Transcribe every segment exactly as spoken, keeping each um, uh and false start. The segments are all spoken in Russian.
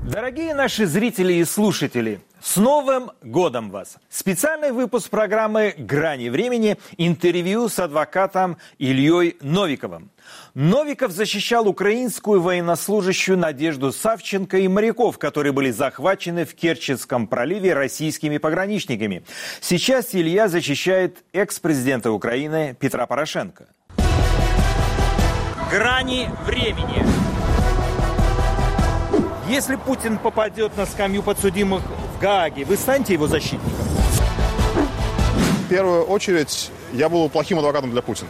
Дорогие наши зрители и слушатели, с Новым годом вас! Специальный выпуск программы «Грани времени» интервью с адвокатом Ильей Новиковым. Новиков защищал украинскую военнослужащую Надежду Савченко и моряков, которые были захвачены в Керченском проливе российскими пограничниками. Сейчас Илья защищает экс-президента Украины Петра Порошенко. «Грани времени». Если Путин попадет на скамью подсудимых в Гааге, вы станете его защитником? В первую очередь, я был плохим адвокатом для Путина.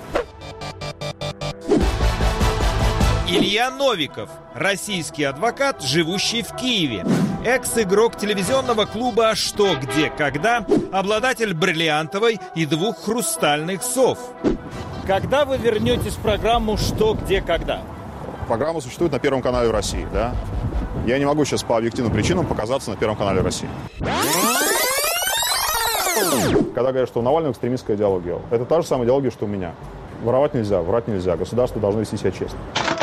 Илья Новиков, российский адвокат, живущий в Киеве. Экс-игрок телевизионного клуба «Что, где, когда», обладатель бриллиантовой и двух хрустальных сов. Когда вы вернетесь в программу «Что, где, когда»? Программа существует на Первом канале в России, да? Я не могу сейчас по объективным причинам показаться на Первом канале России. Когда говорят, что у Навального экстремистская идеология, это та же самая идеология, что у меня. Воровать нельзя, врать нельзя, государство должно вести себя честно.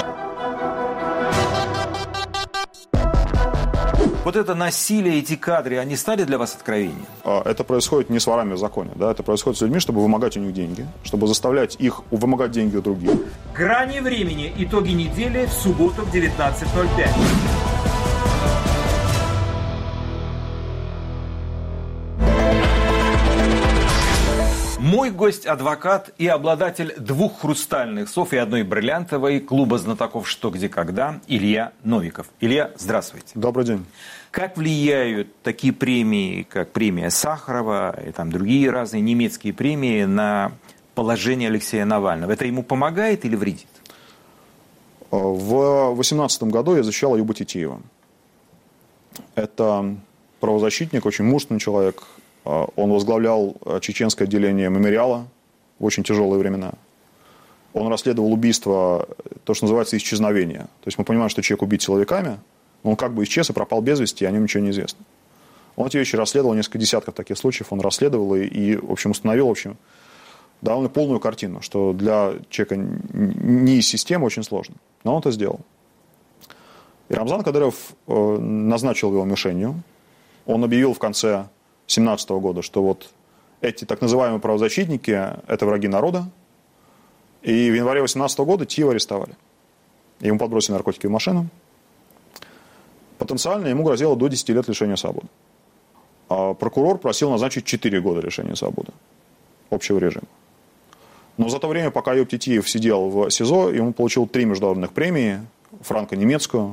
Вот это насилие, эти кадры, они стали для вас откровением? Это происходит не с ворами в законе, да? Это происходит с людьми, чтобы вымогать у них деньги, чтобы заставлять их вымогать деньги у других. «Грани времени». Итоги недели в субботу в девятнадцать ноль пять. Мой гость – адвокат и обладатель двух хрустальных сов и одной бриллиантовой клуба знатоков «Что, где, когда» Илья Новиков. Илья, здравствуйте. Добрый день. Как влияют такие премии, как премия Сахарова и там другие разные немецкие премии на положение Алексея Навального? Это ему помогает или вредит? В две тысячи восемнадцатом году я защищал Аюба Титиева. Это правозащитник, очень мужественный человек. Он возглавлял чеченское отделение «Мемориала» в очень тяжелые времена. Он расследовал убийство, то, что называется, исчезновение. То есть мы понимаем, что человек убит силовиками, но он как бы исчез и пропал без вести, и о нем ничего не известно. Он эти вещи расследовал, несколько десятков таких случаев он расследовал и, и в общем, установил в общем, довольно полную картину, что для человека не из системы очень сложно. Но он это сделал. И Рамзан Кадыров назначил его мишенью. Он объявил в конце две тысячи семнадцатого года, что вот эти так называемые правозащитники – это враги народа. И в январе две тысячи восемнадцатого года Тиева арестовали. Ему подбросили наркотики в машину. Потенциально ему грозило до десяти лет лишения свободы. А прокурор просил назначить четыре года лишения свободы общего режима. Но за то время, пока Аюб Титиев сидел в СИЗО, ему получил три международных премии, франко-немецкую.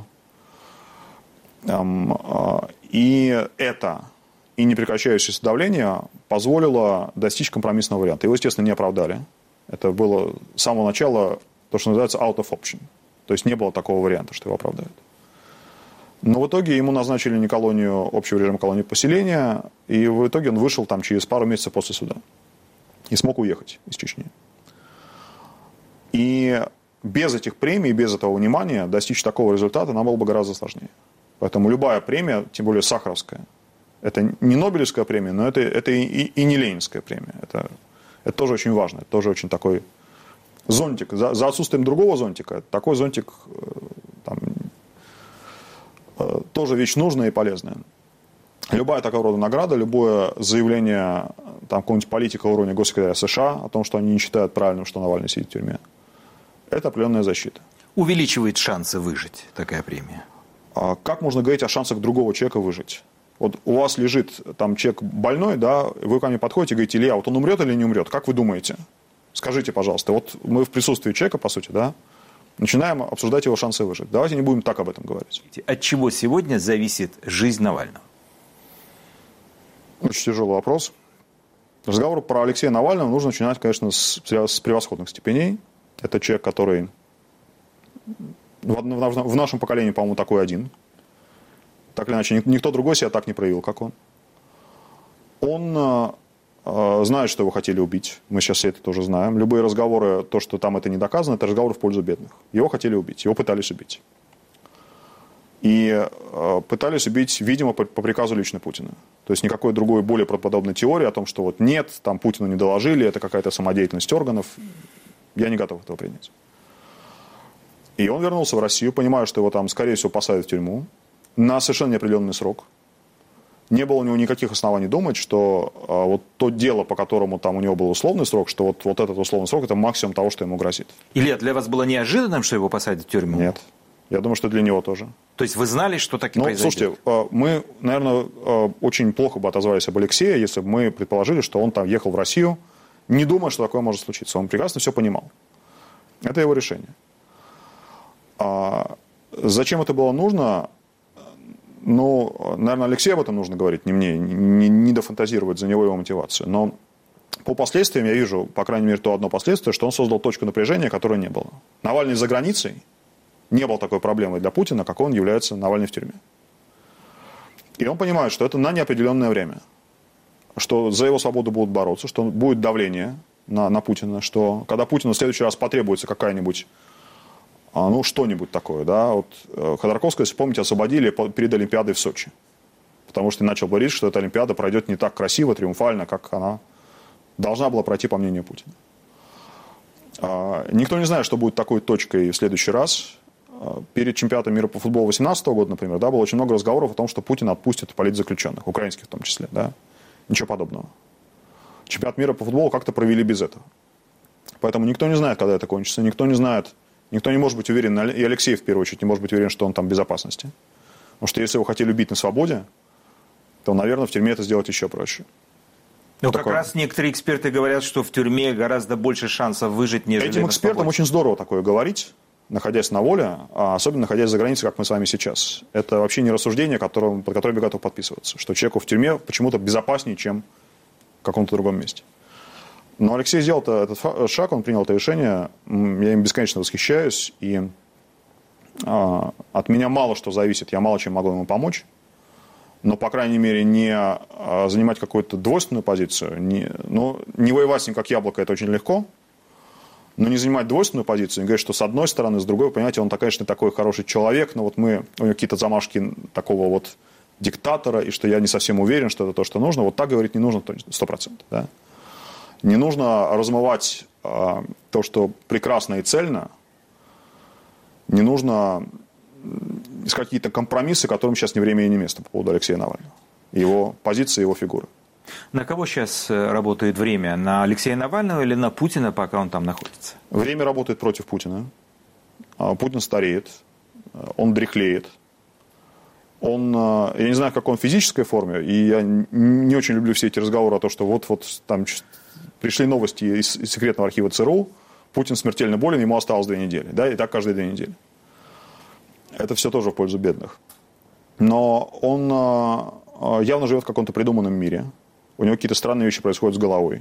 И это... и непрекращающееся давление позволило достичь компромиссного варианта. Его, естественно, не оправдали. Это было с самого начала то, что называется out of option. То есть не было такого варианта, что его оправдают. Но в итоге ему назначили не колонию, общего режима колонии поселения, и в итоге он вышел там через пару месяцев после суда. И смог уехать из Чечни. И без этих премий, без этого внимания достичь такого результата нам было бы гораздо сложнее. Поэтому любая премия, тем более сахаровская, это не Нобелевская премия, но это, это и, и не Ленинская премия. Это, это тоже очень важно. Это тоже очень такой зонтик. За, за отсутствием другого зонтика, такой зонтик там, тоже вещь нужная и полезная. Любая такого рода награда, любое заявление там, какого-нибудь политика уровня госсекретаря США о том, что они не считают правильным, что Навальный сидит в тюрьме, это определенная защита. Увеличивает шансы выжить такая премия? А как можно говорить о шансах другого человека выжить? Вот у вас лежит там человек больной, да, вы ко мне подходите и говорите: Илья, вот он умрет или не умрет? Как вы думаете? Скажите, пожалуйста. Вот мы в присутствии человека, по сути, да, начинаем обсуждать его шансы выжить. Давайте не будем так об этом говорить. От чего сегодня зависит жизнь Навального? Очень тяжелый вопрос. Разговор про Алексея Навального нужно начинать, конечно, с, с превосходных степеней. Это человек, который в, в, в нашем поколении, по-моему, такой один. Так или иначе, никто другой себя так не проявил, как он. Он э, знает, что его хотели убить. Мы сейчас все это тоже знаем. Любые разговоры, то, что там это не доказано, это разговоры в пользу бедных. Его хотели убить, его пытались убить. И э, пытались убить, видимо, по, по приказу лично Путина. То есть никакой другой, более правдоподобной теории о том, что вот нет, там Путину не доложили, это какая-то самодеятельность органов, я не готов этого принять. И он вернулся в Россию, понимая, что его там, скорее всего, посадят в тюрьму. на совершенно неопределенный срок. Не было у него никаких оснований думать, что а, вот то дело, по которому там у него был условный срок, что вот, вот этот условный срок – это максимум того, что ему грозит. Илья, для вас было неожиданным, что его посадят в тюрьму? Нет. Я думаю, что для него тоже. То есть вы знали, что так и ну, произойдет? Слушайте, мы, наверное, очень плохо бы отозвались об Алексее, если бы мы предположили, что он там ехал в Россию, не думая, что такое может случиться. Он прекрасно все понимал. Это его решение. А зачем это было нужно? Ну, наверное, Алексею об этом нужно говорить, не мне, не, не дофантазировать за него его мотивацию. Но по последствиям я вижу, по крайней мере, то одно последствие, что он создал точку напряжения, которой не было. Навальный за границей не был такой проблемой для Путина, как он является Навальный в тюрьме. И он понимает, что это на неопределенное время, что за его свободу будут бороться, что будет давление на, на Путина, что когда Путину в следующий раз потребуется какая-нибудь, ну, что-нибудь такое, да, вот Ходорковского, если помните, освободили перед Олимпиадой в Сочи, потому что начал говорить, что эта Олимпиада пройдет не так красиво, триумфально, как она должна была пройти, по мнению Путина. Никто не знает, что будет такой точкой в следующий раз. Перед чемпионатом мира по футболу две тысячи восемнадцатого года, например, да, было очень много разговоров о том, что Путин отпустит политзаключенных, украинских в том числе. Да? Ничего подобного. Чемпионат мира по футболу как-то провели без этого. Поэтому никто не знает, когда это кончится, никто не знает, никто не может быть уверен, и Алексей, в первую очередь, не может быть уверен, что он там в безопасности. Потому что если его хотели убить на свободе, то, наверное, в тюрьме это сделать еще проще. Но как раз некоторые эксперты говорят, что в тюрьме гораздо больше шансов выжить, нежели Этим на экспертам свободе. очень здорово такое говорить, находясь на воле, а особенно находясь за границей, как мы с вами сейчас. Это вообще не рассуждение, которым, под которым я готов подписываться. Что человеку в тюрьме почему-то безопаснее, чем в каком-то другом месте. Но Алексей сделал этот шаг, он принял это решение. Я им бесконечно восхищаюсь. И а, от меня мало что зависит, я мало чем могу ему помочь. Но, по крайней мере, не а, занимать какую-то двойственную позицию. Не, ну, не воевать с ним как яблоко, это очень легко. Но не занимать двойственную позицию, не говорить, что с одной стороны, с другой, понимаете, он, конечно, такой хороший человек, но вот мы, у него какие-то замашки такого вот диктатора, и что я не совсем уверен, что это то, что нужно. Вот так говорить не нужно сто процентов. Да? Не нужно размывать а, то, что прекрасно и цельно. Не нужно искать какие-то компромиссы, которым сейчас ни время и ни место по поводу Алексея Навального. Его позиции, его фигуры. На кого сейчас работает время? На Алексея Навального или на Путина, пока он там находится? Время работает против Путина. Путин стареет, он дряхлеет. Он, я не знаю, в какой он физической форме, и я не очень люблю все эти разговоры о том, что вот-вот там пришли новости из секретного архива ЦРУ, Путин смертельно болен, ему осталось две недели. Да, и так каждые две недели. Это все тоже в пользу бедных. Но он явно живет в каком-то придуманном мире. У него какие-то странные вещи происходят с головой.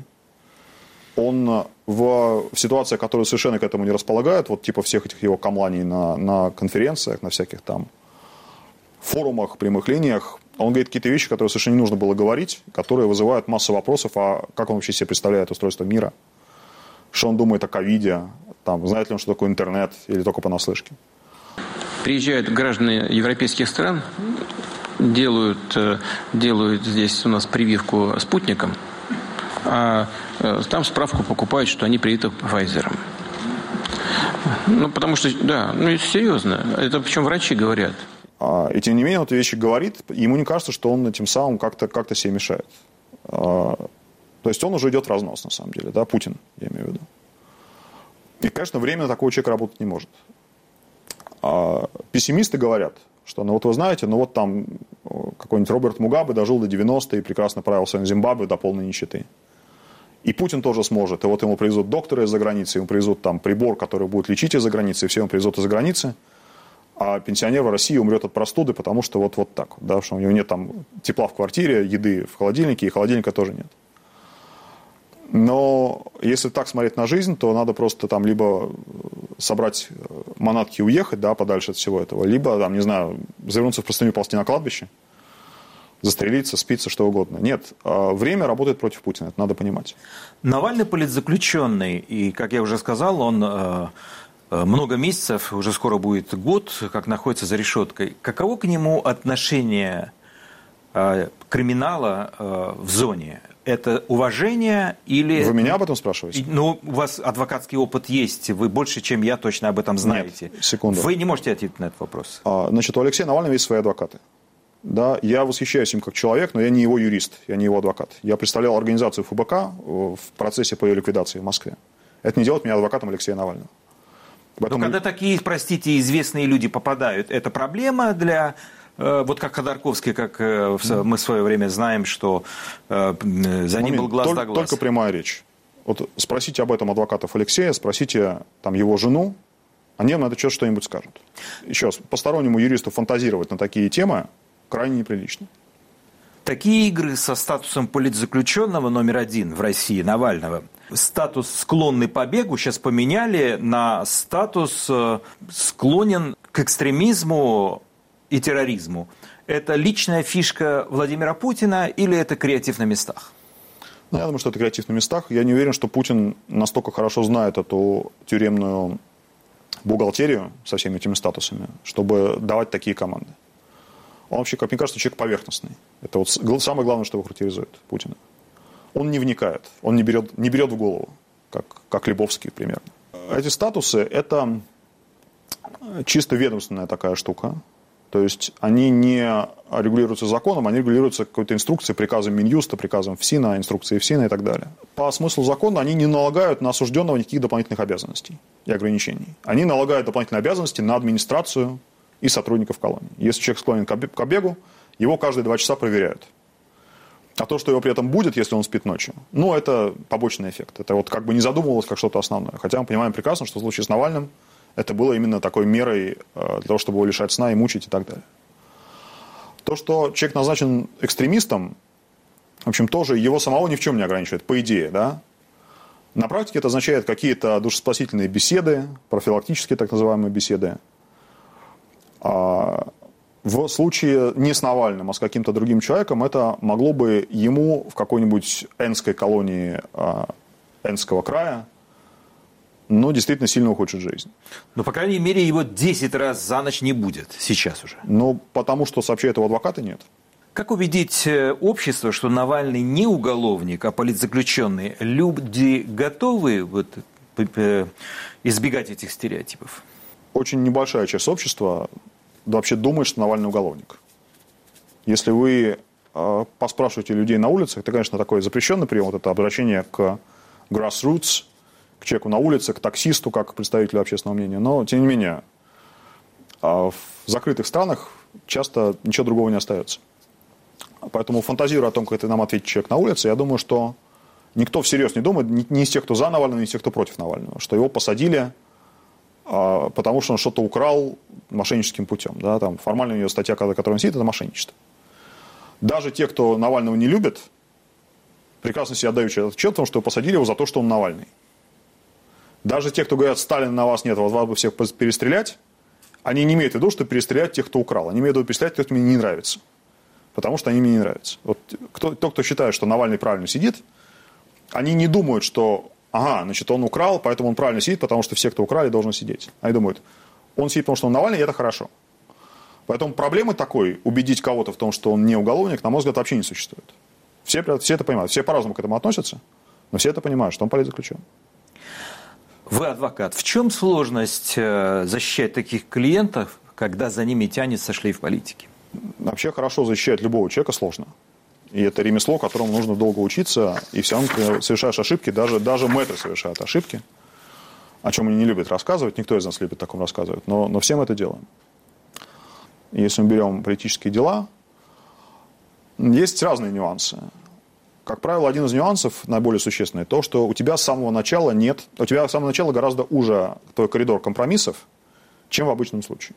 Он в ситуациях, которые совершенно к этому не располагают, вот типа всех этих его камланий на, на конференциях, на всяких там форумах, прямых линиях, он говорит какие-то вещи, которые совершенно не нужно было говорить, которые вызывают массу вопросов, а как он вообще себе представляет устройство мира, что он думает о ковиде, там, знает ли он, что такое интернет, или только понаслышке. Приезжают граждане европейских стран, делают, делают здесь у нас прививку спутником, а там справку покупают, что они привиты Pfizer. Ну, потому что, да, ну, это серьезно. Это причем врачи говорят. И тем не менее, он эти вещи говорит, ему не кажется, что он этим самым как-то, как-то себе мешает. То есть он уже идет в разнос, на самом деле, да, Путин, я имею в виду. И, конечно, время на такого человека работать не может. Пессимисты говорят, что, ну вот вы знаете, ну вот там какой-нибудь Роберт Мугабе дожил до девяноста и прекрасно правил своим Зимбабве до полной нищеты. И Путин тоже сможет. И вот ему привезут доктора из-за границы, ему привезут там прибор, который будет лечить из-за границы, и все ему привезут из-за границы. А пенсионер в России умрет от простуды, потому что вот, вот так. Да, что у него нет там тепла в квартире, еды в холодильнике, и холодильника тоже нет. Но если так смотреть на жизнь, то надо просто там либо собрать манатки и уехать, да, подальше от всего этого, либо, там, не знаю, завернуться в простыню, ползти на кладбище, застрелиться, спиться, что угодно. Нет, время работает против Путина, это надо понимать. Навальный политзаключенный, и, как я уже сказал, он э, много месяцев, уже скоро будет год, как находится за решеткой. Каково к нему отношение э, криминала э, в зоне? Это уважение или... Вы меня об этом спрашиваете? Ну, у вас адвокатский опыт есть, вы больше, чем я, точно об этом знаете. Нет, секунду. Вы не можете ответить на этот вопрос. А, значит, у Алексея Навального есть свои адвокаты. Да, я восхищаюсь им как человек, но я не его юрист, я не его адвокат. Я представлял организацию эф бэ ка в процессе по ее ликвидации в Москве. Это не делает меня адвокатом Алексея Навального. Поэтому... Но когда такие, простите, известные люди попадают, это проблема для... Вот как Ходорковский, как мы в свое время знаем, что за ним был глаз только, да глаз. Только прямая речь. Вот спросите об этом адвокатов Алексея, спросите там, его жену, они вам на это что-нибудь скажут. Еще раз, постороннему юристу фантазировать на такие темы крайне неприлично. Такие игры со статусом политзаключенного номер один в России, Навального, статус «склонный к побегу» сейчас поменяли на статус «склонен к экстремизму и терроризму». Это личная фишка Владимира Путина или это креатив на местах? Ну, я думаю, что это креатив на местах. Я не уверен, что Путин настолько хорошо знает эту тюремную бухгалтерию со всеми этими статусами, чтобы давать такие команды. Он вообще, как мне кажется, человек поверхностный. Это вот самое главное, что его характеризует Путина. Он не вникает, он не берет, не берет в голову, как, как Лебовский примерно. Эти статусы – это чисто ведомственная такая штука. То есть они не регулируются законом, они регулируются какой-то инструкцией, приказом Минюста, приказом ФСИНа, инструкцией ФСИНа и так далее. По смыслу закона они не налагают на осужденного никаких дополнительных обязанностей и ограничений. Они налагают дополнительные обязанности на администрацию и сотрудников колонии. Если человек склонен к бегу, его каждые два часа проверяют. А то, что его при этом будет, если он спит ночью, ну, это побочный эффект. Это вот как бы не задумывалось как что-то основное. Хотя мы понимаем прекрасно, что в случае с Навальным это было именно такой мерой для того, чтобы его лишать сна и мучить и так далее. То, что человек назначен экстремистом, в общем, тоже его самого ни в чем не ограничивает, по идее, да. На практике это означает какие-то душеспасительные беседы, профилактические так называемые беседы. В случае не с Навальным, а с каким-то другим человеком, это могло бы ему в какой-нибудь энской колонии Энского края, но действительно сильно ухудшит жизнь. Но, по крайней мере, его десять раз за ночь не будет сейчас уже. Ну, потому что сообщают его адвокаты, нет. Как убедить общество, что Навальный не уголовник, а политзаключенный? Люди готовы вот, избегать этих стереотипов? Очень небольшая часть общества вообще думает, что Навальный уголовник. Если вы э, поспрашиваете людей на улицах, это, конечно, такой запрещенный прием, вот это обращение к grassroots, к человеку на улице, к таксисту, как к представителю общественного мнения. Но, тем не менее, э, в закрытых странах часто ничего другого не остается. Поэтому фантазируя о том, как это нам ответит человек на улице, я думаю, что никто всерьез не думает, ни, ни из тех, кто за Навального, ни из тех, кто против Навального, что его посадили, э, потому что он что-то украл мошенническим путем. Да, там формально у него статья, которая он сидит, это мошенничество. Даже те, кто Навального не любит, прекрасно себе отдают отчет о том, что посадили его за то, что он Навальный. Даже те, кто говорят, Сталина на вас нет, вас бы всех перестрелять, они не имеют в виду, что перестрелять тех, кто украл. Они имеют в виду перестрелять тех, кто мне не нравится. Потому что они мне не нравятся. Вот кто, тот, кто считает, что Навальный правильно сидит, они не думают, что ага, значит, он украл, поэтому он правильно сидит, потому что все, кто украли, должны сидеть. Они думают, он сидит, потому что он Навальный, и это хорошо. Поэтому проблемы такой, убедить кого-то в том, что он не уголовник, на мой взгляд, вообще не существует. Все, все это понимают, все по-разному к этому относятся, но все это понимают, что он политзаключенный. Вы адвокат. В чем сложность защищать таких клиентов, когда за ними тянется шлейф политики? Вообще хорошо защищать любого человека сложно. И это ремесло, которому нужно долго учиться, и все равно совершаешь ошибки, даже, даже мэтры совершают ошибки, о чем они не любят рассказывать, никто из нас любит таком рассказывать, но, но все мы это делаем. Если мы берем политические дела, есть разные нюансы. Как правило, один из нюансов, наиболее существенный, то, что у тебя с самого начала нет, у тебя с самого начала гораздо уже твой коридор компромиссов, чем в обычном случае.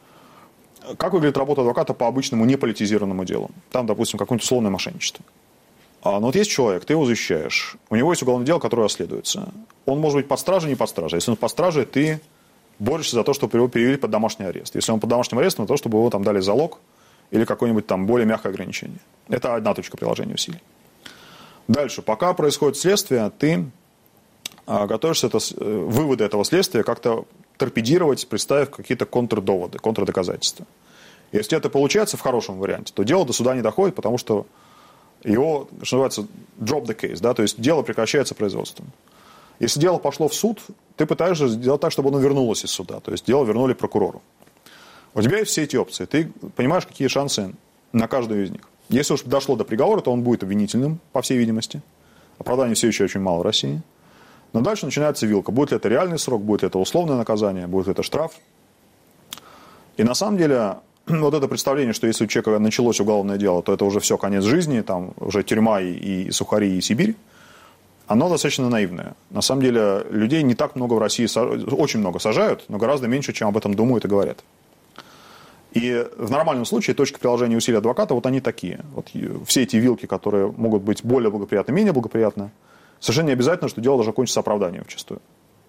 Как выглядит работа адвоката по обычному неполитизированному делу? Там, допустим, какое-нибудь условное мошенничество. А, ну вот есть человек, ты его защищаешь, у него есть уголовное дело, которое расследуется. Он может быть под стражей, не под стражей. Если он под стражей, ты борешься за то, чтобы его перевели под домашний арест. Если он под домашним арестом, то чтобы его там дали залог или какое-нибудь там более мягкое ограничение. Это одна точка приложения усилий. Дальше, пока происходит следствие, ты а, готовишься это, выводы этого следствия как-то торпедировать, представив какие-то контрдоводы, контрдоказательства. Если это получается в хорошем варианте, то дело до суда не доходит, потому что его, что называется, drop the case, да, то есть дело прекращается производством. Если дело пошло в суд, ты пытаешься сделать так, чтобы оно вернулось из суда, то есть дело вернули прокурору. У тебя есть все эти опции, ты понимаешь, какие шансы на каждую из них. Если уж дошло до приговора, то он будет обвинительным, по всей видимости. Оправданий все еще очень мало в России. Но дальше начинается вилка. Будет ли это реальный срок, будет ли это условное наказание, будет ли это штраф. И на самом деле, вот это представление, что если у человека началось уголовное дело, то это уже все, конец жизни, там уже тюрьма и, и сухари, и Сибирь, оно достаточно наивное. На самом деле, людей не так много в России, очень много сажают, но гораздо меньше, чем об этом думают и говорят. И в нормальном случае точки приложения усилий адвоката, вот они такие. Вот все эти вилки, которые могут быть более благоприятны, менее благоприятны, совершенно не обязательно, что дело должно кончиться оправданием вчастую.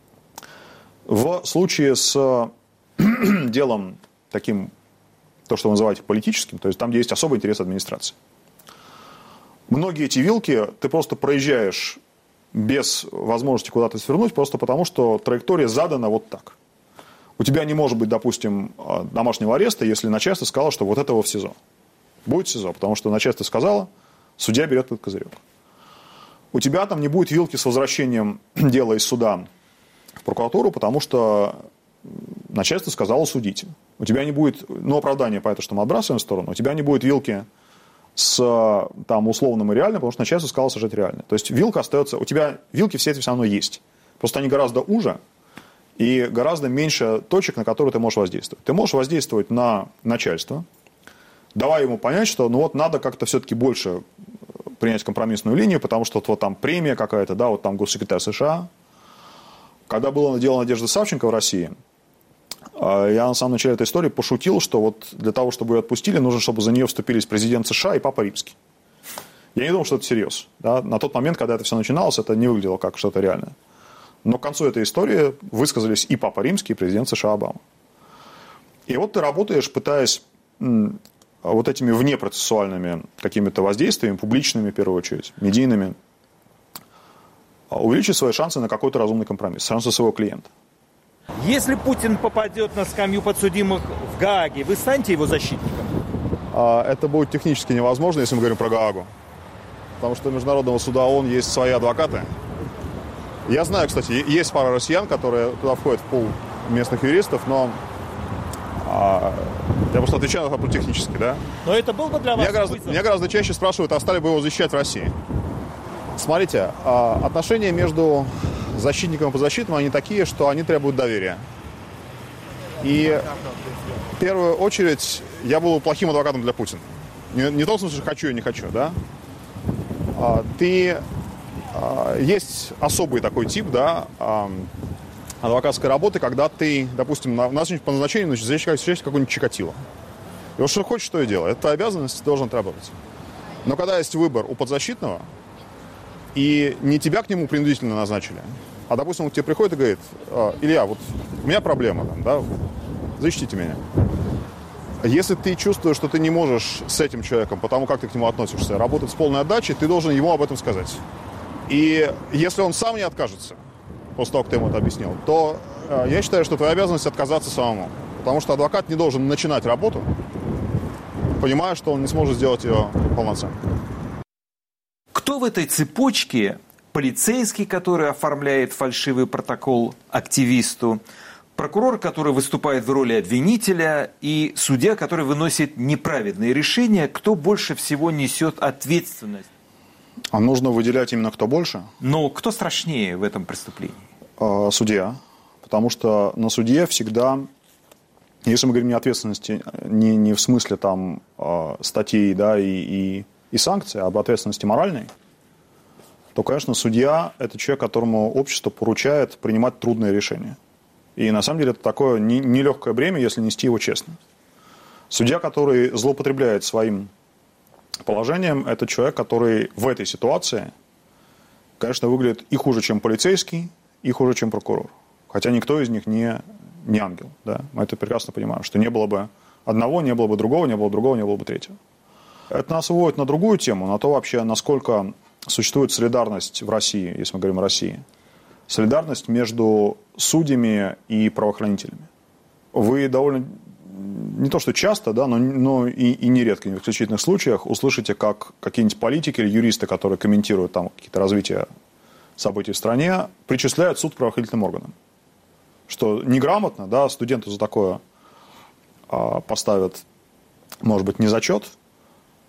В случае с делом таким, то, что вы называете политическим, то есть там, где есть особый интерес администрации. Многие эти вилки ты просто проезжаешь без возможности куда-то свернуть, просто потому, что траектория задана вот так. У тебя не может быть, допустим, домашнего ареста, если начальство сказало, что вот этого в СИЗО. Будет СИЗО, потому что начальство сказало, судья берет этот козырек. У тебя там не будет вилки с возвращением дела из суда в прокуратуру, потому что начальство сказало судить. У тебя не будет, ну, оправдания по этому, что мы отбрасываем в сторону, у тебя не будет вилки с там, условным и реальным, потому что начальство сказало сажать реально. То есть вилка остается, у тебя вилки все эти все равно есть. Просто они гораздо уже и гораздо меньше точек, на которые ты можешь воздействовать. Ты можешь воздействовать на начальство, давая ему понять, что ну вот надо как-то все-таки больше принять компромиссную линию, потому что вот, вот там премия какая-то, да, вот там госсекретарь США. Когда было дело Надежды Савченко в России, я на самом начале этой истории пошутил, что вот для того, чтобы ее отпустили, нужно, чтобы за нее вступились президент США и Папа Римский. Я не думал, что это всерьез. Да? На тот момент, когда это все начиналось, это не выглядело как что-то реальное. Но к концу этой истории высказались и Папа Римский, и президент США Обама. И вот ты работаешь, пытаясь м, вот этими внепроцессуальными какими-то воздействиями, публичными в первую очередь, медийными, увеличить свои шансы на какой-то разумный компромисс, шансы своего клиента. Если Путин попадет на скамью подсудимых в Гааге, вы станете его защитником? Это будет технически невозможно, если мы говорим про Гаагу. Потому что у Международного суда ООН есть свои адвокаты. Я знаю, кстати, есть пара россиян, которые туда входят в пул местных юристов, но а, я просто отвечаю на вопрос технически, да? Но это был бы для вас меня гораздо, меня гораздо чаще спрашивают, а стали бы его защищать в России. Смотрите, отношения между защитником и подзащитным, они такие, что они требуют доверия. И в первую очередь я был плохим адвокатом для Путина. Не, не в том смысле, что хочу и не хочу, да? Ты... Есть особый такой тип, да, адвокатской работы, когда ты, допустим, на, на по назначению защищаешь какой-нибудь Чикатило. И вот что хочешь, что и делай. Это твоя обязанность, ты должен отработать. Но когда есть выбор у подзащитного, и не тебя к нему принудительно назначили, а, допустим, он к тебе приходит и говорит: Илья, вот у меня проблема, там, да, защитите меня. Если ты чувствуешь, что ты не можешь с этим человеком, потому как ты к нему относишься, работать с полной отдачей, ты должен ему об этом сказать. И если он сам не откажется, после того, как ты ему это объяснил, то э, я считаю, что твоя обязанность отказаться самому. Потому что адвокат не должен начинать работу, понимая, что он не сможет сделать ее полноценно. Кто в этой цепочке? Полицейский, который оформляет фальшивый протокол активисту, прокурор, который выступает в роли обвинителя, и судья, который выносит неправедные решения. Кто больше всего несет ответственность? А нужно выделять именно кто больше? Но кто страшнее в этом преступлении? Э, судья. Потому что на судье всегда, если мы говорим не о ответственности, не, не в смысле там э, статей, да, и, и, и санкций, а об ответственности моральной, то, конечно, судья – это человек, которому общество поручает принимать трудные решения. И на самом деле это такое нелегкое бремя, если нести его честно. Судья, который злоупотребляет своим положением, это человек, который в этой ситуации, конечно, выглядит и хуже, чем полицейский, и хуже, чем прокурор. Хотя никто из них не, не ангел. Да? Мы это прекрасно понимаем, что не было бы одного, не было бы другого, не было бы другого, не было бы третьего. Это нас выводит на другую тему, на то вообще, насколько существует солидарность в России, если мы говорим о России. Солидарность между судьями и правоохранителями. Вы довольно, не то что часто, да, но, но и, и нередко, в исключительных случаях, услышите, как какие-нибудь политики или юристы, которые комментируют там какие-то развития событий в стране, причисляют суд к правоохранительным органам. Что неграмотно, да, студенту за такое а, поставят, может быть, не зачет,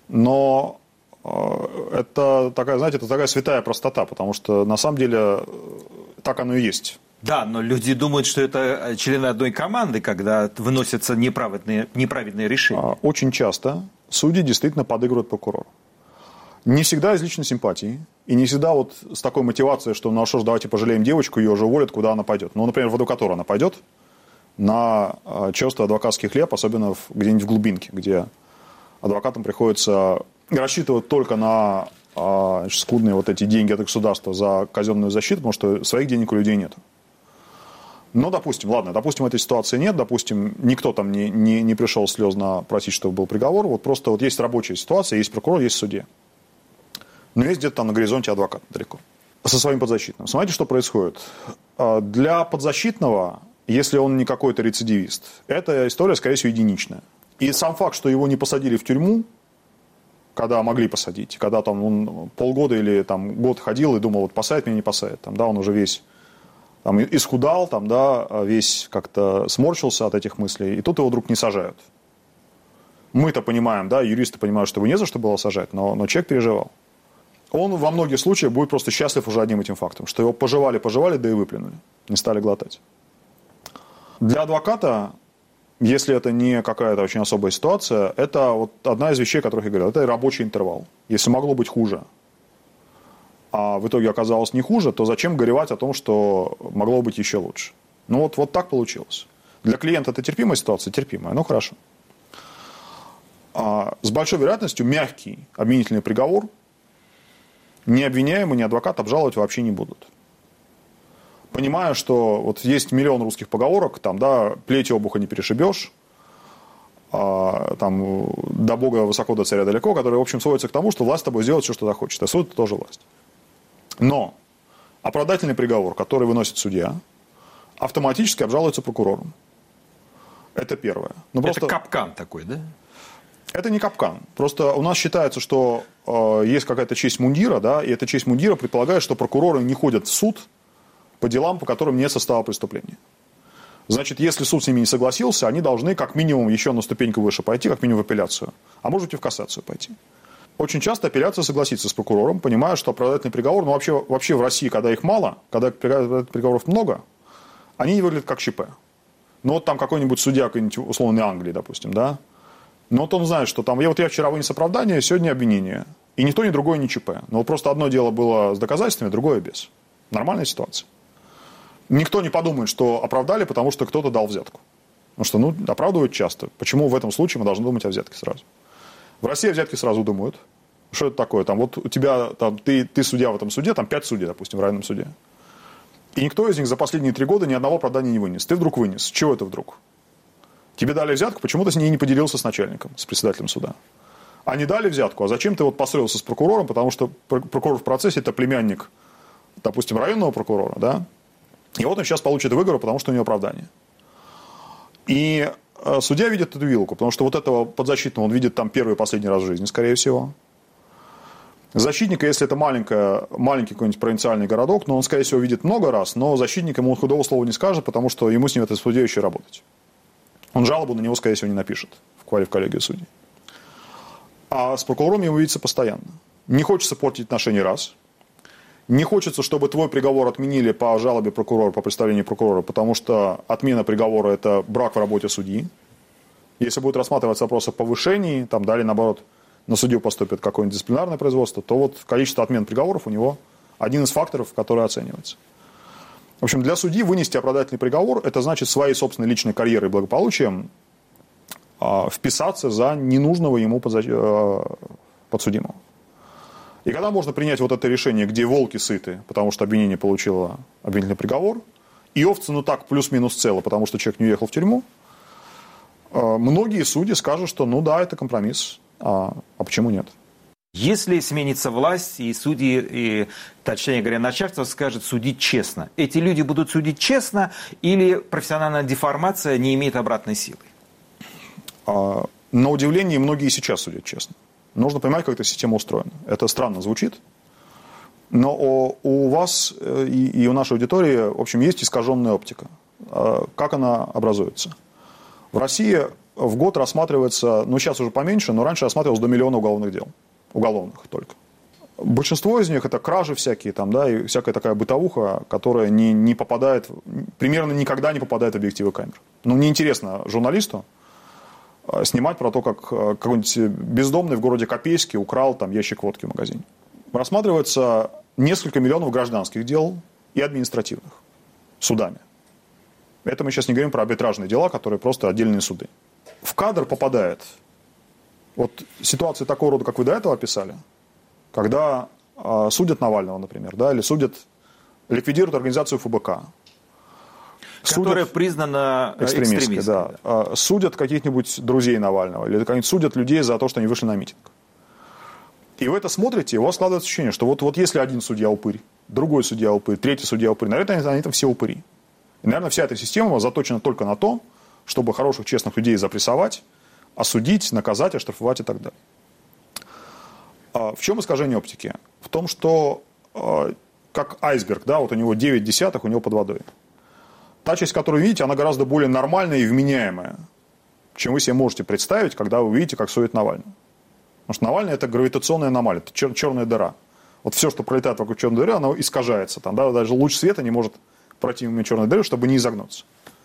но это такая, знаете, это такая святая простота, потому что на самом деле так оно и есть. Да, но люди думают, что это члены одной команды, когда выносятся неправедные, неправедные решения. Очень часто судьи действительно подыгрывают прокурору. Не всегда из личной симпатии, и не всегда вот с такой мотивацией, что ну а что ж, давайте пожалеем девочку, ее уже уволят, куда она пойдет. Ну, например, в адвокатуру она пойдет на черствый адвокатский хлеб, особенно в, где-нибудь в глубинке, где адвокатам приходится рассчитывать только на а, скудные вот эти деньги от государства за казенную защиту, потому что своих денег у людей нет. Но, допустим, ладно, допустим, этой ситуации нет, допустим, никто там не, не, не пришел слезно просить, чтобы был приговор, вот просто вот есть рабочая ситуация, есть прокурор, есть судья. Но есть где-то там на горизонте адвокат далеко. Со своим подзащитным. Смотрите, что происходит. Для подзащитного, если он не какой-то рецидивист, эта история, скорее всего, единичная. И сам факт, что его не посадили в тюрьму, когда могли посадить, когда там он полгода или там, год ходил и думал, вот посадят меня, не посадят, там, да, он уже весь там, исхудал, там, да, весь как-то сморщился от этих мыслей, и тут его вдруг не сажают. Мы-то понимаем, да, юристы понимают, что его не за что было сажать, но, но человек переживал. Он во многих случаях будет просто счастлив уже одним этим фактом, что его пожевали-пожевали, да и выплюнули, не стали глотать. Для адвоката, если это не какая-то очень особая ситуация, это вот одна из вещей, о которых я говорил, это рабочий интервал. Если могло быть хуже, а в итоге оказалось не хуже, то зачем горевать о том, что могло быть еще лучше? Ну вот, вот так получилось. Для клиента это терпимая ситуация, терпимая, ну хорошо. А с большой вероятностью мягкий обвинительный приговор ни обвиняемый, ни адвокат обжаловать вообще не будут. Понимая, что вот есть миллион русских поговорок, там, да, плеть обуха не перешибешь, а, там, до Бога высоко, до царя далеко, которые, в общем, сводятся к тому, что власть с тобой сделает все, что захочет, а суд – это тоже власть. Но оправдательный приговор, который выносит судья, автоматически обжалуется прокурором. Это первое. Ну, просто... Это капкан такой, да? Это не капкан. Просто у нас считается, что э, есть какая-то честь мундира, да, и эта честь мундира предполагает, что прокуроры не ходят в суд по делам, по которым нет состава преступления. Значит, если суд с ними не согласился, они должны как минимум еще на ступеньку выше пойти, как минимум в апелляцию, а может и в кассацию пойти. Очень часто апелляция согласится с прокурором, понимая, что оправдательный приговор, ну вообще, вообще в России, когда их мало, когда приговоров много, они не выглядят как ЧП. Ну вот там какой-нибудь судья какой-нибудь условной Англии, допустим, да, но вот он знает, что там, я, вот я вчера вынес оправдание, сегодня обвинение. И ни то, ни другое не ЧП. Но вот просто одно дело было с доказательствами, другое без. Нормальная ситуация. Никто не подумает, что оправдали, потому что кто-то дал взятку. Потому что, ну, оправдывают часто. Почему в этом случае мы должны думать о взятке сразу? В России о взятке сразу думают. Что это такое? Там, вот у тебя, там, ты, ты судья в этом суде, там пять судей, допустим, в районном суде. И никто из них за последние три года ни одного оправдания не вынес. Ты вдруг вынес. С чего это вдруг? Тебе дали взятку, почему ты с ней не поделился с начальником, с председателем суда? А не дали взятку, а зачем ты вот поссорился с прокурором, потому что прокурор в процессе – это племянник, допустим, районного прокурора, да? И вот он сейчас получит выговор, потому что у него оправдание. И судья видит эту вилку, потому что вот этого подзащитного он видит там первый и последний раз в жизни, скорее всего. Защитника, если это маленькая, маленький какой-нибудь провинциальный городок, но он, скорее всего, видит много раз, но защитник ему худого слова не скажет, потому что ему с ним в этой суде еще работать. Он жалобу на него, скорее всего, не напишет в коллегию судей. А с прокурором ему видится постоянно. Не хочется портить отношения раз. Не хочется, чтобы твой приговор отменили по жалобе прокурора, по представлению прокурора, потому что отмена приговора – это брак в работе судьи. Если будет рассматриваться вопрос о повышении, там, далее, наоборот, на судью поступит какое-нибудь дисциплинарное производство, то вот количество отмен приговоров у него один из факторов, который оценивается. В общем, для судьи вынести оправдательный приговор – это значит своей собственной личной карьерой и благополучием э, вписаться за ненужного ему э, подсудимого. И когда можно принять вот это решение, где волки сыты, потому что обвинение получило обвинительный приговор, и овцы, ну так, плюс-минус цело, потому что человек не уехал в тюрьму, э, многие судьи скажут, что ну да, это компромисс, а, а почему нет? Если сменится власть, и судьи, и, точнее говоря, начальство скажет судить честно, эти люди будут судить честно, или профессиональная деформация не имеет обратной силы? А, на удивление, многие сейчас судят честно. Нужно понимать, как эта система устроена. Это странно звучит, но у, у вас и, и у нашей аудитории, в общем, есть искаженная оптика. А, как она образуется? В России в год рассматривается, ну сейчас уже поменьше, но раньше рассматривалось до миллиона уголовных дел. Уголовных только. Большинство из них это кражи всякие, там, да, и всякая такая бытовуха, которая не, не попадает, примерно никогда не попадает в объективы камер. Ну, неинтересно журналисту снимать про то, как какой-нибудь бездомный в городе Копейске украл там ящик водки в магазине. Рассматривается несколько миллионов гражданских дел и административных судами. Это мы сейчас не говорим про арбитражные дела, которые просто отдельные суды. В кадр попадает вот ситуация такого рода, как вы до этого описали, когда э, судят Навального, например, да, или судят, ликвидируют организацию эф бэ ка. Которая судят, признана экстремистской. экстремистской да. да. Судят каких-нибудь друзей Навального, или судят людей за то, что они вышли на митинг. И вы это смотрите, и у вас складывается ощущение, что вот, вот если один судья упырь, другой судья упырь, третий судья упырь, наверное, они там все упыри. И, наверное, вся эта система заточена только на то, чтобы хороших, честных людей запрессовать, осудить, наказать, оштрафовать и так далее. В чем искажение оптики? В том, что как айсберг, да, вот у него девять десятых, у него под водой. Та часть, которую вы видите, она гораздо более нормальная и вменяемая, чем вы себе можете представить, когда вы видите, как судит Навального. Потому что Навальный – это гравитационная аномалия, это чер- черная дыра. Вот все, что пролетает вокруг черной дыры, оно искажается. Там, да, даже луч света не может пройти мимо черной дыры, чтобы не изогнуться.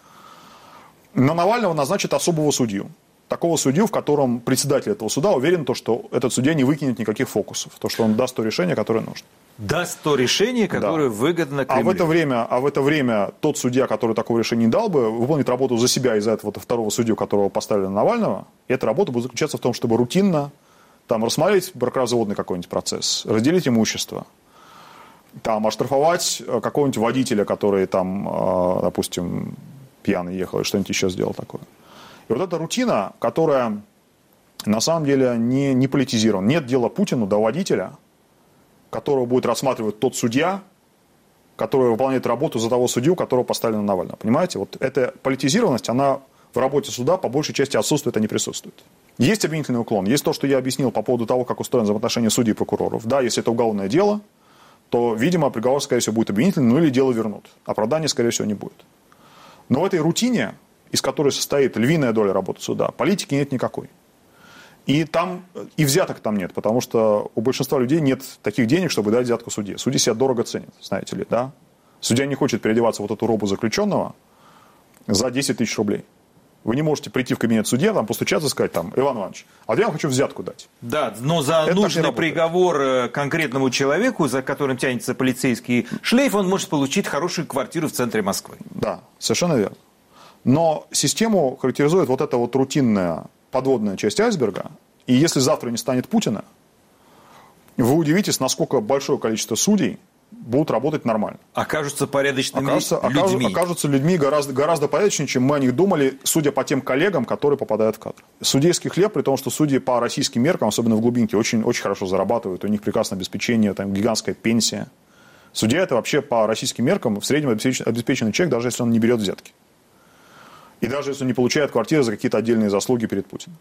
На Навального назначат особого судью. Такого судью, в котором председатель этого суда уверен, то, что этот судья не выкинет никаких фокусов. То, что он даст то решение, которое нужно. Даст то решение, которое да. выгодно Кремлю. А в, это время, а в это время тот судья, который такого решения не дал бы, выполнит работу за себя из-за этого второго судью, которого поставили на Навального. И эта работа будет заключаться в том, чтобы рутинно там, рассмотреть бракоразводный какой-нибудь процесс, разделить имущество, там, оштрафовать какого-нибудь водителя, который, там, допустим, пьяный ехал и что-нибудь еще сделал такое. И вот эта рутина, которая на самом деле не, не политизирована. Нет дела Путину до водителя, которого будет рассматривать тот судья, который выполняет работу за того судью, которого поставили на Навального. Понимаете? Вот эта политизированность, она в работе суда по большей части отсутствует, а не присутствует. Есть обвинительный уклон. Есть то, что я объяснил по поводу того, как устроено взаимоотношения судей и прокуроров. Да, если это уголовное дело, то, видимо, приговор, скорее всего, будет обвинительный, ну или дело вернут. Оправдания, скорее всего, не будет. Но в этой рутине, из которой состоит львиная доля работы суда, политики нет никакой. И там, и взяток там нет, потому что у большинства людей нет таких денег, чтобы дать взятку судье. Судьи себя дорого ценят, знаете ли, да? Судья не хочет переодеваться в вот эту робу заключенного за десять тысяч рублей. Вы не можете прийти в кабинет судьи, там, постучаться и сказать, там, Иван Иванович, а я вам хочу взятку дать. Да, но за это нужный приговор конкретному человеку, за которым тянется полицейский шлейф, он может получить хорошую квартиру в центре Москвы. Да, совершенно верно. Но систему характеризует вот эта вот рутинная подводная часть айсберга. И если завтра не станет Путина, вы удивитесь, насколько большое количество судей будут работать нормально. Окажутся порядочными окажутся, людьми. Окажутся людьми гораздо, гораздо порядочнее, чем мы о них думали, судя по тем коллегам, которые попадают в кадр. Судейский хлеб, при том, что судьи по российским меркам, особенно в глубинке, очень, очень хорошо зарабатывают. У них прекрасное обеспечение, там гигантская пенсия. Судья – это вообще по российским меркам в среднем обеспеченный человек, даже если он не берет взятки. И даже если он не получает квартиры за какие-то отдельные заслуги перед Путиным.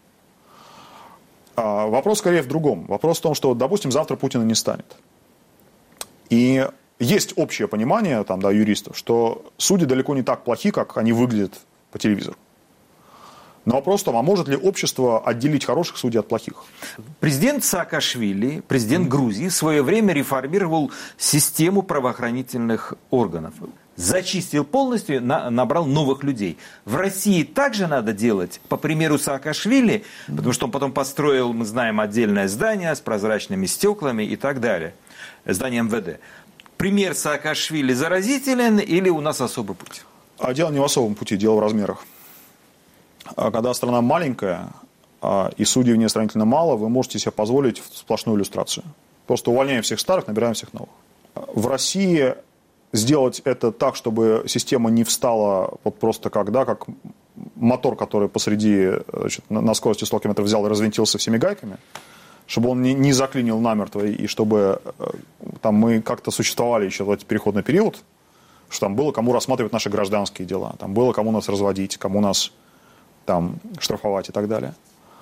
А вопрос скорее в другом. Вопрос в том, что, допустим, завтра Путина не станет. И есть общее понимание там, да, юристов, что судьи далеко не так плохи, как они выглядят по телевизору. Но вопрос в том, а может ли общество отделить хороших судей от плохих? Президент Саакашвили, президент Грузии, в свое время реформировал систему правоохранительных органов. Зачистил полностью, на, набрал новых людей. В России также надо делать, по примеру Саакашвили, потому что он потом построил, мы знаем, отдельное здание с прозрачными стеклами и так далее. Здание эм вэ дэ. Пример Саакашвили заразителен или у нас особый путь? А дело не в особом пути, дело в размерах. Когда страна маленькая и судей в ней сравнительно мало, вы можете себе позволить сплошную иллюстрацию. Просто увольняем всех старых, набираем всех новых. В России сделать это так, чтобы система не встала вот просто как, да, как мотор, который посреди, значит, на скорости сто километров взял и развинтился всеми гайками, чтобы он не, не заклинил намертво, и чтобы там, мы как-то существовали еще в этот переходный период, что там было кому рассматривать наши гражданские дела, там было кому нас разводить, кому нас там штрафовать и так далее.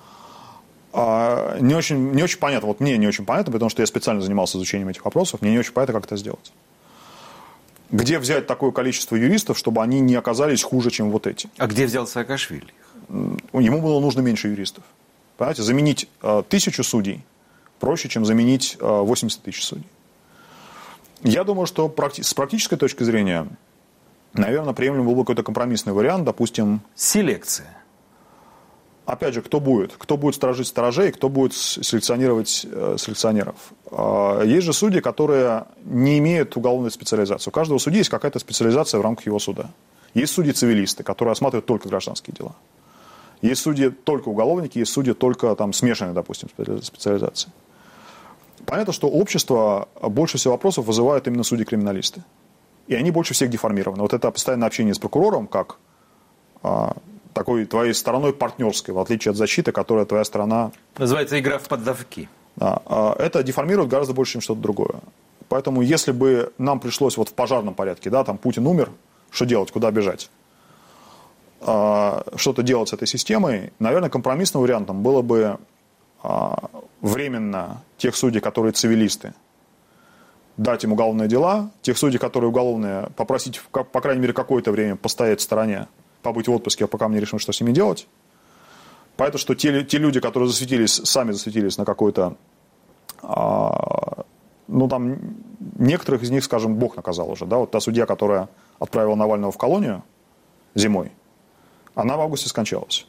А не, очень, не очень понятно, вот мне не очень понятно, потому что я специально занимался изучением этих вопросов, мне не очень понятно, как это сделать. Где взять такое количество юристов, чтобы они не оказались хуже, чем вот эти? А где взял Саакашвили? ему было нужно меньше юристов. Понимаете, заменить э, тысячу судей проще, чем заменить э, восемьдесят тысяч судей. Я думаю, что практи- с практической точки зрения, наверное, приемлем был бы какой-то компромиссный вариант, допустим... Селекция. Опять же, кто будет? Кто будет сторожить сторожей, кто будет селекционировать э, селекционеров? Э, есть же судьи, которые не имеют уголовной специализации. У каждого судьи есть какая-то специализация в рамках его суда. Есть судьи-цивилисты, которые осматривают только гражданские дела. Есть судьи только уголовники, есть судьи только там, смешанные, допустим, специализации. Понятно, что общество больше всего вопросов вызывают именно судьи-криминалисты. И они больше всех деформированы. Вот это постоянное общение с прокурором, как... Э, такой твоей стороной партнерской, в отличие от защиты, которая твоя сторона... Называется игра в поддавки. Да, это деформирует гораздо больше, чем что-то другое. Поэтому если бы нам пришлось вот в пожарном порядке, да, там Путин умер, что делать, куда бежать? Что-то делать с этой системой, наверное, компромиссным вариантом было бы временно тех судей, которые цивилисты, дать им уголовные дела, тех судей, которые уголовные, попросить, по крайней мере, какое-то время постоять в стороне, побыть в отпуске, пока мы не решим, что с ними делать. Поэтому, что те, те люди, которые засветились, сами засветились на какой-то... А, ну, там, некоторых из них, скажем, Бог наказал уже. Да? Вот та судья, которая отправила Навального в колонию зимой, она в августе скончалась.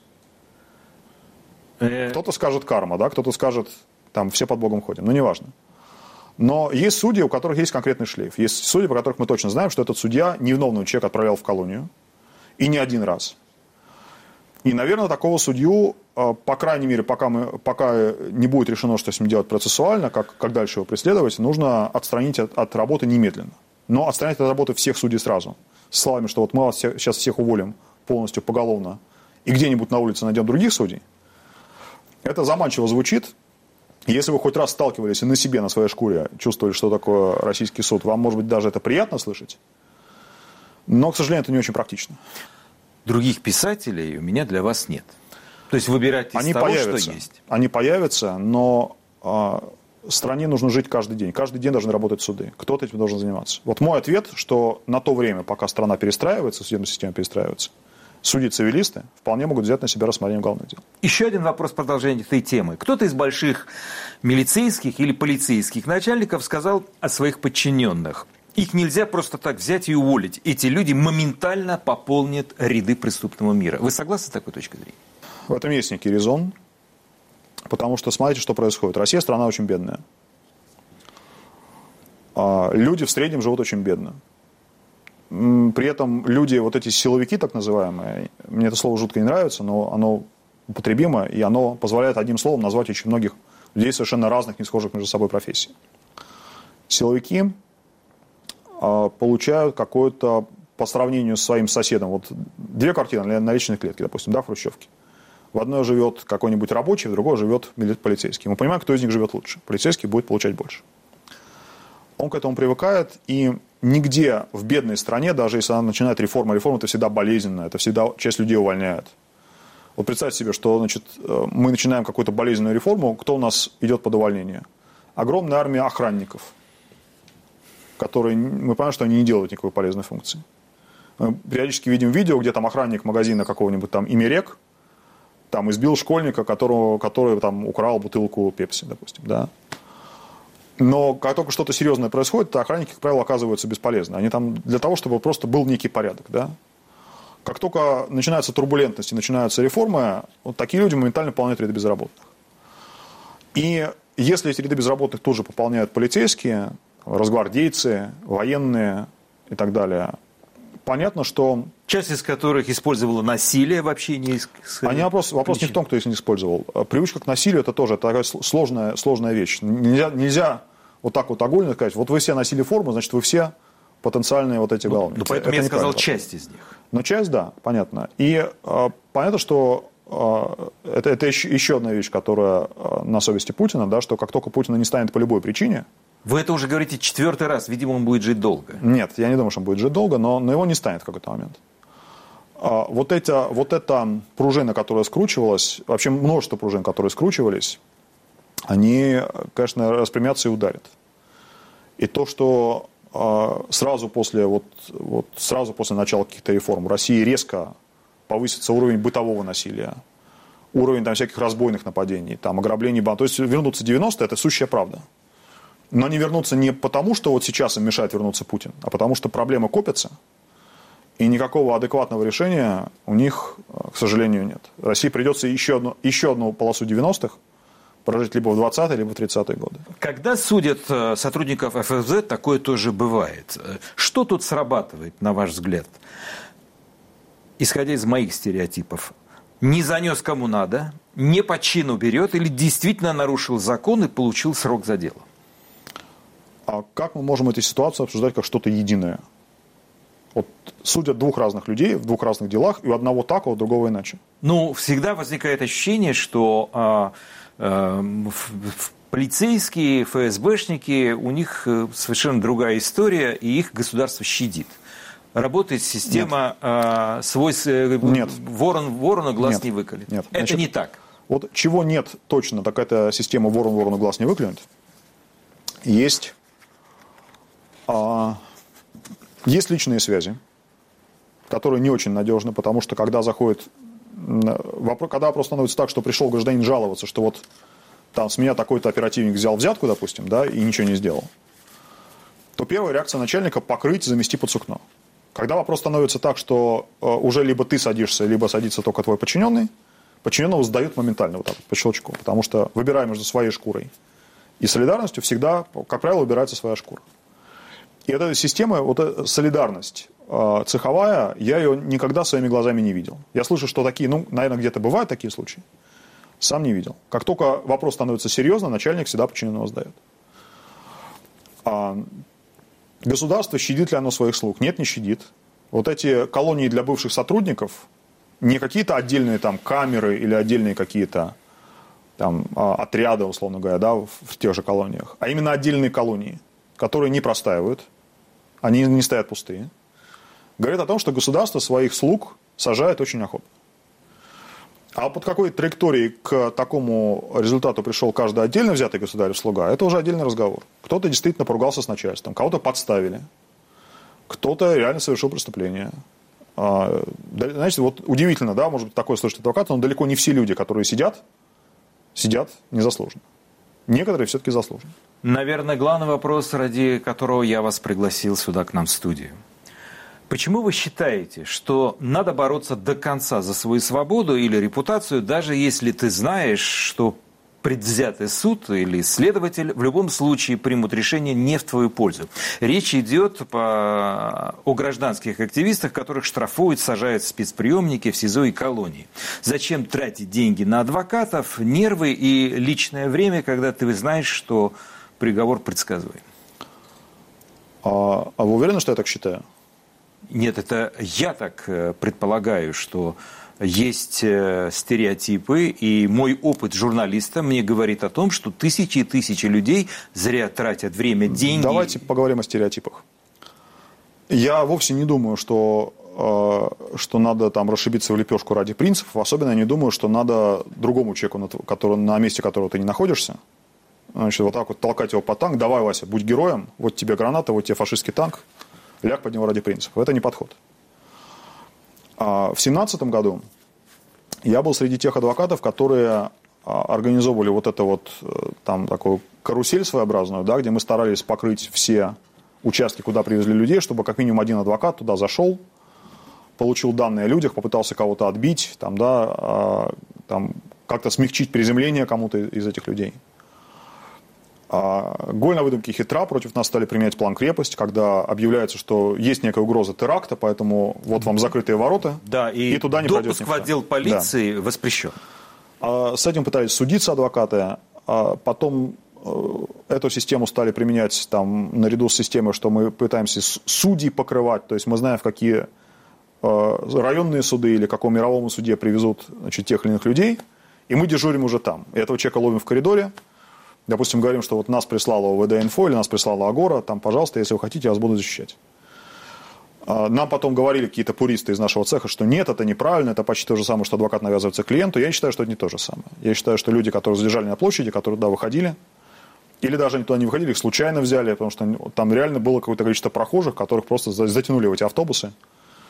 Кто-то скажет карма, да? Кто-то скажет, там, все под Богом ходим. Ну, неважно. Но есть судьи, у которых есть конкретный шлейф. Есть судьи, по которых мы точно знаем, что этот судья невиновного человека отправлял в колонию. И не один раз. И, наверное, такого судью, по крайней мере, пока, мы, пока не будет решено, что с ним делать процессуально, как, как дальше его преследовать, нужно отстранить от, от работы немедленно. Но отстранить от работы всех судей сразу. С словами, что вот мы вас всех, сейчас всех уволим полностью поголовно и где-нибудь на улице найдем других судей. Это заманчиво звучит. Если вы хоть раз сталкивались и на себе, на своей шкуре чувствовали, что такое российский суд, вам, может быть, даже это приятно слышать. Но, к сожалению, это не очень практично. Других писателей у меня для вас нет. То есть выбирать из Они того, появятся, что есть. Они появятся, но э, стране нужно жить каждый день. Каждый день должны работать суды. Кто-то этим должен заниматься. Вот мой ответ, что на то время, пока страна перестраивается, судебная система перестраивается, судьи-цивилисты вполне могут взять на себя рассмотрение уголовных дел. Еще один вопрос продолжения этой темы. Кто-то из больших милицейских или полицейских начальников сказал о своих подчиненных. Их нельзя просто так взять и уволить. Эти люди моментально пополнят ряды преступного мира. Вы согласны с такой точкой зрения? В этом есть некий резон. Потому что смотрите, что происходит. Россия страна очень бедная. Люди в среднем живут очень бедно. При этом люди, вот эти силовики так называемые, мне это слово жутко не нравится, но оно употребимо, и оно позволяет одним словом назвать очень многих людей совершенно разных, не схожих между собой профессий. Силовики получают какое-то, по сравнению с своим соседом, вот две квартиры на личной клетке, допустим, да, в хрущевке. В одной живет какой-нибудь рабочий, в другой живет полицейский. Мы понимаем, кто из них живет лучше. Полицейский будет получать больше. Он к этому привыкает, и нигде в бедной стране, даже если она начинает реформу, реформа это всегда болезненно, это всегда часть людей увольняет. Вот представьте себе, что значит, мы начинаем какую-то болезненную реформу, кто у нас идет под увольнение? Огромная армия охранников, которые, мы понимаем, что они не делают никакой полезной функции. Мы периодически видим видео, где там охранник магазина какого-нибудь там Имерек там избил школьника, которого, который там украл бутылку пепси, допустим, да. Но как только что-то серьезное происходит, то охранники, как правило, оказываются бесполезны. Они там для того, чтобы просто был некий порядок, да. Как только начинается турбулентность и начинаются реформы, вот такие люди моментально пополняют ряды безработных. И если эти ряды безработных тут же пополняют полицейские, росгвардейцы, военные и так далее, понятно, что... Часть из которых использовала насилие в общении с... Они вопрос, вопрос не в том, кто их не использовал. Привычка к насилию – это тоже такая сложная, сложная вещь. Нельзя, нельзя вот так вот огульно сказать, вот вы все носили форму, значит, вы все потенциальные вот эти уголовники. Ну, поэтому это я сказал часть из них. Но часть, да, понятно. И э, понятно, что э, это, это еще, еще одна вещь, которая э, на совести Путина, да, что как только Путина не станет по любой причине... Вы это уже говорите четвертый раз, видимо, он будет жить долго. Нет, я не думаю, что он будет жить долго, но, но его не станет в какой-то момент. А, вот, эти, вот эта пружина, которая скручивалась, вообще множество пружин, которые скручивались, они, конечно, распрямятся и ударят. И то, что э, сразу, после, вот, вот, сразу после начала каких-то реформ в России резко повысится уровень бытового насилия, уровень там, всяких разбойных нападений, там, ограблений банков. То есть вернуться девяностые – это сущая правда. Но они вернутся не потому, что вот сейчас им мешает вернуться Путин, а потому что проблемы копятся, и никакого адекватного решения у них, к сожалению, нет. России придется еще одну, еще одну полосу девяностых прожить либо в двадцатые, либо в тридцатые годы. Когда судят сотрудников эф эс зет, такое тоже бывает. Что тут срабатывает, на ваш взгляд? Исходя из моих стереотипов. Не занес кому надо, не по чину берет или действительно нарушил закон и получил срок за дело? А как мы можем эту ситуацию обсуждать как что-то единое? Вот судят двух разных людей в двух разных делах, и у одного так, а у другого иначе. Ну, всегда возникает ощущение, что а, а, полицейские, эф эс бэшники, у них совершенно другая история, и их государство щадит. Работает система а, свой нет. ворон ворона глаз нет. не выколет. Нет. Это Значит, не так. Вот чего нет точно, так это система ворон ворона глаз не выклюнет. Есть, а, есть личные связи, которые не очень надежны, потому что когда заходит, вопрос, когда вопрос становится так, что пришел гражданин жаловаться, что вот там с меня такой-то оперативник взял взятку, допустим, да, и ничего не сделал, то первая реакция начальника – покрыть, замести под сукно. Когда вопрос становится так, что э, уже либо ты садишься, либо садится только твой подчиненный, подчиненного сдают моментально вот так вот, по щелчку, потому что, выбирая между своей шкурой и солидарностью, всегда, как правило, выбирается своя шкура. И эта система, вот эта солидарность э, цеховая, я ее никогда своими глазами не видел. Я слышу, что такие, ну, наверное, где-то бывают такие случаи, сам не видел. Как только вопрос становится серьезно, начальник всегда подчиненного сдает. А, Государство, щадит ли оно своих слуг? Нет, не щадит. Вот эти колонии для бывших сотрудников, не какие-то отдельные там камеры или отдельные какие-то там отряды, условно говоря, да, в, в тех же колониях, а именно отдельные колонии, которые не простаивают, они не стоят пустые, говорят о том, что государство своих слуг сажает очень охотно. А под какой траекторией к такому результату пришел каждый отдельно взятый государев слуга, это уже отдельный разговор. Кто-то действительно поругался с начальством, кого-то подставили, кто-то реально совершил преступление. А, знаете, вот удивительно, да, может быть, такое слышать адвоката, но далеко не все люди, которые сидят, сидят незаслуженно. Некоторые все-таки заслуженно. Наверное, главный вопрос, ради которого я вас пригласил сюда к нам в студию. Почему вы считаете, что надо бороться до конца за свою свободу или репутацию, даже если ты знаешь, что предвзятый суд или следователь в любом случае примут решение не в твою пользу? Речь идет по... о гражданских активистах, которых штрафуют, сажают в спецприемники, в СИЗО и колонии. Зачем тратить деньги на адвокатов, нервы и личное время, когда ты знаешь, что приговор предсказуем? А, а вы уверены, что я так считаю? Нет, это я так предполагаю, что есть стереотипы, и мой опыт журналиста мне говорит о том, что тысячи и тысячи людей зря тратят время, деньги. Давайте поговорим о стереотипах. Я вовсе не думаю, что, что надо там расшибиться в лепешку ради принципов, особенно я не думаю, что надо другому человеку, который, на месте которого ты не находишься, значит, вот так вот толкать его по танк: давай, Вася, будь героем, вот тебе граната, вот тебе фашистский танк, ляг под него ради принципов. Это не подход. А в семнадцатом году я был среди тех адвокатов, которые организовывали вот это вот там такую карусель своеобразную, да, где мы старались покрыть все участки, куда привезли людей, чтобы как минимум один адвокат туда зашел, получил данные о людях, попытался кого-то отбить, там, да, там, как-то смягчить приземление кому-то из этих людей. Голь на выдумке хитра, против нас стали применять план крепость, когда объявляется, что есть некая угроза теракта, поэтому вот вам закрытые ворота, да, и, и туда не пройдет никто. Допуск в отдел полиции, да, воспрещен. С этим пытались судиться адвокаты, потом эту систему стали применять там, наряду с системой, что мы пытаемся судей покрывать, то есть мы знаем, в какие районные суды или какому мировому суде привезут, значит, тех или иных людей, и мы дежурим уже там. И этого человека ловим в коридоре. Допустим, говорим, что вот нас прислала ОВД-инфо или нас прислала Агора, там, пожалуйста, если вы хотите, я вас буду защищать. Нам потом говорили какие-то пуристы из нашего цеха, что нет, это неправильно, это почти то же самое, что адвокат навязывается клиенту. Я считаю, что это не то же самое. Я считаю, что люди, которые задержали на площади, которые туда выходили, или даже они туда не выходили, их случайно взяли, потому что там реально было какое-то количество прохожих, которых просто затянули в эти автобусы,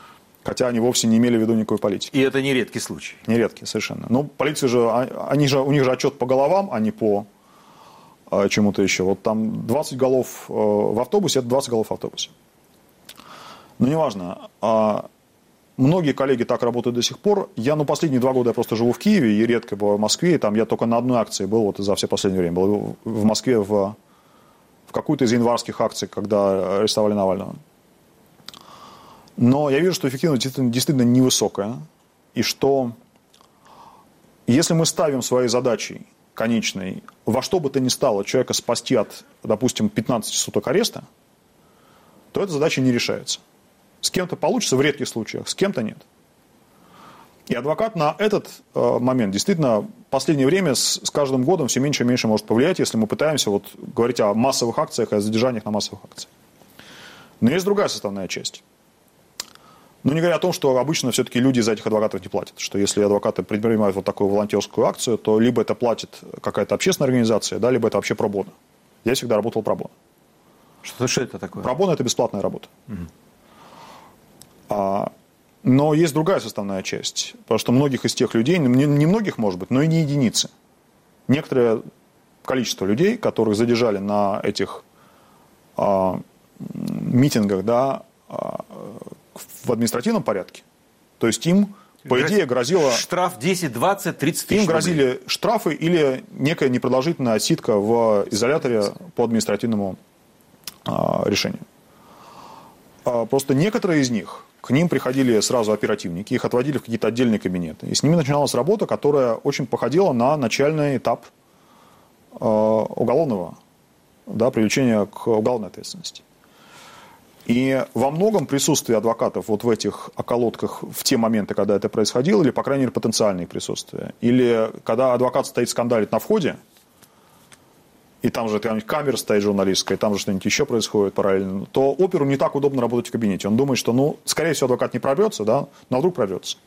Хотя они вовсе не имели в виду никакой политики. И это не редкий случай. Не редкий, совершенно. Ну, полиция же, они же, у них же отчет по головам, а не по а, чему-то еще. Вот там двадцать голов в автобусе, это двадцать голов в автобусе. Но неважно. А, многие коллеги так работают до сих пор. Я, ну, последние два года я просто живу в Киеве и редко бываю в Москве. И там я только на одной акции был вот за все последнее время. Был в Москве в, в какую-то из январских акций, когда арестовали Навального. Но я вижу, что эффективность действительно, действительно невысокая. И что если мы ставим своей задачей конечной во что бы то ни стало человека спасти от, допустим, пятнадцати суток ареста, то эта задача не решается. С кем-то получится в редких случаях, с кем-то нет. И адвокат на этот э, момент действительно в последнее время с, с каждым годом все меньше и меньше может повлиять, если мы пытаемся вот, говорить о массовых акциях и о задержаниях на массовых акциях. Но есть другая составная часть. Ну, не говоря о том, что обычно все-таки люди за этих адвокатов не платят. Что если адвокаты предпринимают вот такую волонтерскую акцию, то либо это платит какая-то общественная организация, да, либо это вообще пробоно. Я всегда работал пробоно. Что, что это такое? Пробоно – это бесплатная работа. Угу. А, но есть другая составная часть. Потому что многих из тех людей, не, не многих, может быть, но и не единицы. Некоторое количество людей, которых задержали на этих а, митингах, да, а, в административном порядке. То есть им, по идее, грозило... Штраф десять, двадцать, тридцать тысяч Им грозили рублей. штрафы или некая непродолжительная отсидка в изоляторе по административному а, решению. А, просто некоторые из них, к ним приходили сразу оперативники, их отводили в какие-то отдельные кабинеты. И с ними начиналась работа, которая очень походила на начальный этап а, уголовного, да, привлечения к уголовной ответственности. И во многом присутствие адвокатов вот в этих околотках в те моменты, когда это происходило, или, по крайней мере, потенциальное присутствие, или когда адвокат стоит скандалит на входе, и там же камера стоит журналистская, и там же что-нибудь еще происходит параллельно, то оперу не так удобно работать в кабинете. Он думает, что, ну, скорее всего, адвокат не прорвется, да, но вдруг прорвется.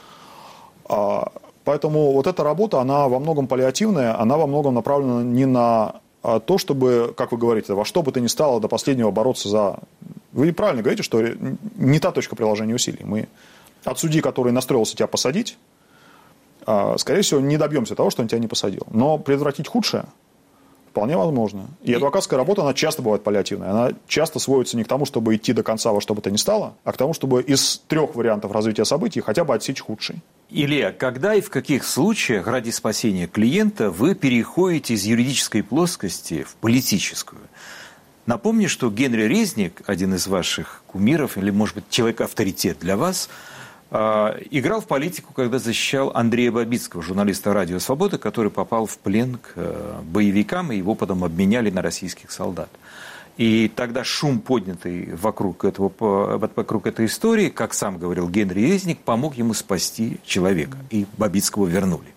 А, поэтому вот эта работа, она во многом паллиативная, она во многом направлена не на то, чтобы, как вы говорите, во что бы то ни стало до последнего бороться за... Вы правильно говорите, что не та точка приложения усилий. Мы от судьи, который настроился тебя посадить, скорее всего, не добьемся того, что он тебя не посадил. Но предотвратить худшее вполне возможно. И адвокатская работа, она часто бывает паллиативной. Она часто сводится не к тому, чтобы идти до конца во что бы то ни стало, а к тому, чтобы из трех вариантов развития событий хотя бы отсечь худший. Илья, когда и в каких случаях ради спасения клиента вы переходите из юридической плоскости в политическую? Напомню, что Генри Резник, один из ваших кумиров, или, может быть, человек-авторитет для вас, играл в политику, когда защищал Андрея Бабицкого, журналиста «Радио Свобода», который попал в плен к боевикам, и его потом обменяли на российских солдат. И тогда шум, поднятый вокруг, этого, вокруг этой истории, как сам говорил Генри Резник, помог ему спасти человека. И Бабицкого вернули.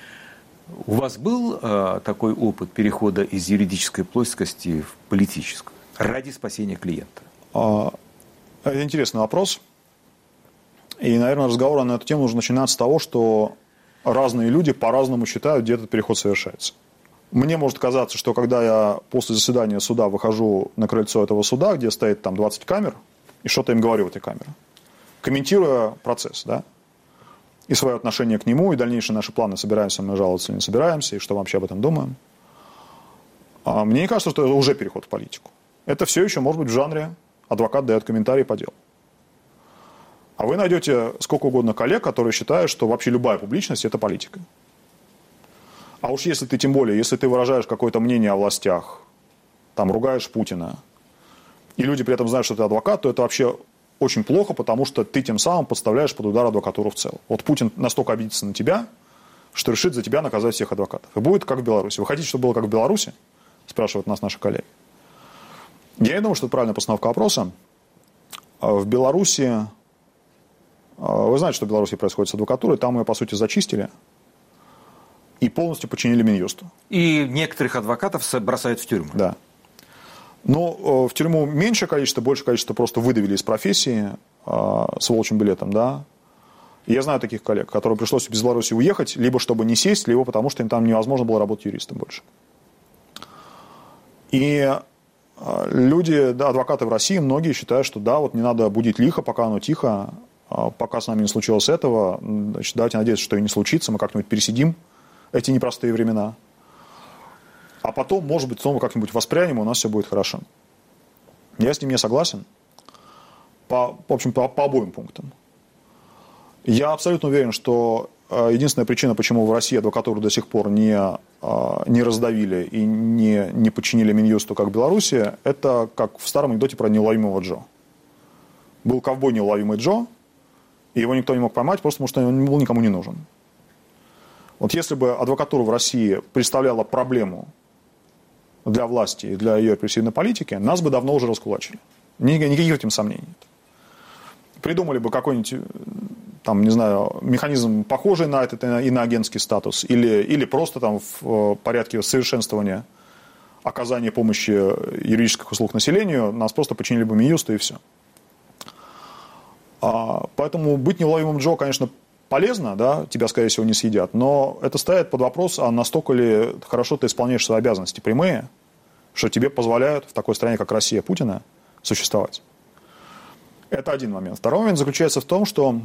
У вас был э, такой опыт перехода из юридической плоскости в политическую ради спасения клиента? Это интересный вопрос. И, наверное, разговор на эту тему нужно начинать с того, что разные люди по-разному считают, где этот переход совершается. Мне может казаться, что когда я после заседания суда выхожу на крыльцо этого суда, где стоит там двадцать камер, и что-то им говорю в этой камере, комментируя процесс, да, и свое отношение к нему, и дальнейшие наши планы, собираемся мы жаловаться или не собираемся, и что мы вообще об этом думаем, а мне не кажется, что это уже переход в политику. Это все еще может быть в жанре адвокат дает комментарий по делу. А вы найдете сколько угодно коллег, которые считают, что вообще любая публичность – это политика. А уж если ты, тем более, если ты выражаешь какое-то мнение о властях, там, ругаешь Путина, и люди при этом знают, что ты адвокат, то это вообще очень плохо, потому что ты тем самым подставляешь под удар адвокатуру в целом. Вот Путин настолько обидится на тебя, что решит за тебя наказать всех адвокатов. И будет как в Беларуси. Вы хотите, чтобы было как в Беларуси? Спрашивают нас наши коллеги. Я не думаю, что это правильная постановка вопроса. В Беларуси... Вы знаете, что в Беларуси происходит с адвокатурой. Там ее, по сути, зачистили и полностью подчинили Минюсту. И некоторых адвокатов бросают в тюрьму. Да. Но в тюрьму меньшее количество, большее количество просто выдавили из профессии с волчьим билетом, да. И я знаю таких коллег, которым пришлось из Беларуси уехать, либо чтобы не сесть, либо потому что им там невозможно было работать юристом больше. И люди, да, адвокаты в России, многие считают, что да, вот не надо будить лихо, пока оно тихо. пока с нами не случилось этого, значит, давайте надеяться, что и не случится, мы как-нибудь пересидим эти непростые времена. А потом, может быть, снова как-нибудь воспрянем, и у нас все будет хорошо. Я с ним не согласен. По, в общем, по, по обоим пунктам. Я абсолютно уверен, что единственная причина, почему в России адвокатуру до сих пор не, не раздавили и не, не подчинили Минюсту, как в Беларуси, это как в старом анекдоте про неуловимого Джо. Был ковбой неуловимый Джо, и его никто не мог поймать, просто потому что он был никому не нужен. Вот если бы адвокатура в России представляла проблему для власти и для ее репрессивной политики, нас бы давно уже раскулачили. Никаких этим сомнений нет. Придумали бы какой-нибудь, там, не знаю, механизм, похожий на этот иноагентский статус, или, или просто там в порядке совершенствования оказания помощи юридических услуг населению, нас просто подчинили бы Минюсту и все. А, поэтому быть неуловимым Джо, конечно, полезно, да, тебя, скорее всего, не съедят, но это ставит под вопрос, а настолько ли хорошо ты исполняешь свои обязанности прямые, что тебе позволяют в такой стране, как Россия, Путина, существовать. Это один момент. Второй момент заключается в том, что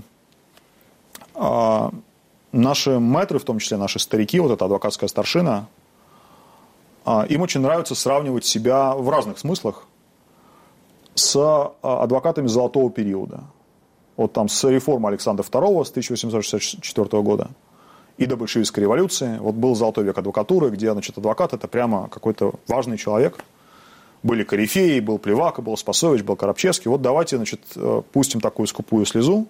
э, наши мэтры, в том числе наши старики, вот эта адвокатская старшина, э, им очень нравится сравнивать себя в разных смыслах с э, адвокатами золотого периода. Вот там с реформы Александра второго с тысяча восемьсот шестьдесят четвёртого года и до большевистской революции. Вот был золотой век адвокатуры, где, значит, адвокат – это прямо какой-то важный человек. Были корифеи, был Плевака, был Спасович, был Коробчевский. Вот давайте, значит, пустим такую скупую слезу.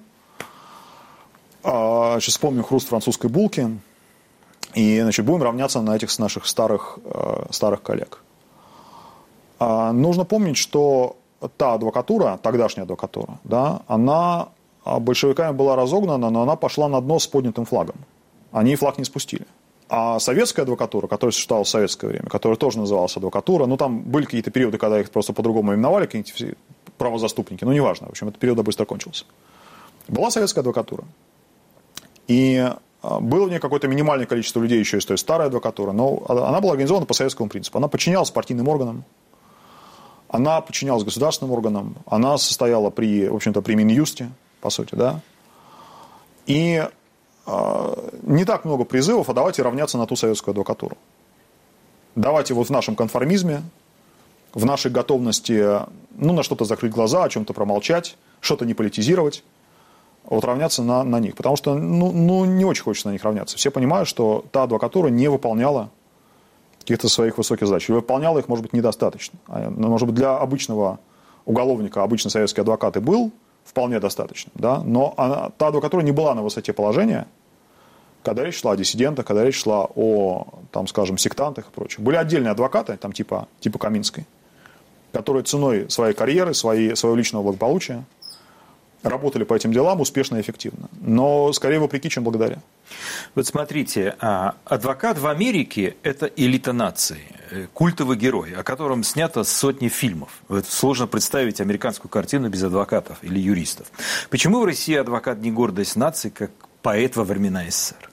Сейчас вспомним хруст французской булки. И, значит, будем равняться на этих наших старых, старых коллег. Нужно помнить, что та адвокатура, тогдашняя адвокатура, да, она большевиками была разогнана, но она пошла на дно с поднятым флагом. Они флаг не спустили. А советская адвокатура, которая существовала в советское время, которая тоже называлась адвокатура, ну там были какие-то периоды, когда их просто по-другому именовали, какие-то правозаступники, ну неважно, в общем, этот период быстро кончился. Была советская адвокатура. И было в ней какое-то минимальное количество людей еще из той старой адвокатуры, но она была организована по советскому принципу. Она подчинялась партийным органам, она подчинялась государственным органам, она состояла при, в общем-то, при Минюсте, по сути, да. И не так много призывов, а давайте равняться на ту советскую адвокатуру. Давайте вот в нашем конформизме, в нашей готовности, ну, на что-то закрыть глаза, о чем-то промолчать, что-то не политизировать, вот равняться на, на них. Потому что, ну, ну, не очень хочется на них равняться. Все понимают, что та адвокатура не выполняла каких-то своих высоких задач. И выполняла их, может быть, недостаточно. Может быть, для обычного уголовника, обычный советский адвокат и был вполне достаточно, да? Но она, та адвокатура не была на высоте положения, когда речь шла о диссидентах, когда речь шла о, там, скажем, сектантах и прочее. Были отдельные адвокаты, там, типа, типа Каминской, которые ценой своей карьеры, своей, своего личного благополучия работали по этим делам успешно и эффективно. Но скорее вопреки, чем благодаря. Вот смотрите, адвокат в Америке – это элита нации, культовый герой, о котором снято сотни фильмов. Вот сложно представить американскую картину без адвокатов или юристов. Почему в России адвокат не гордость нации, как поэт во времена СССР?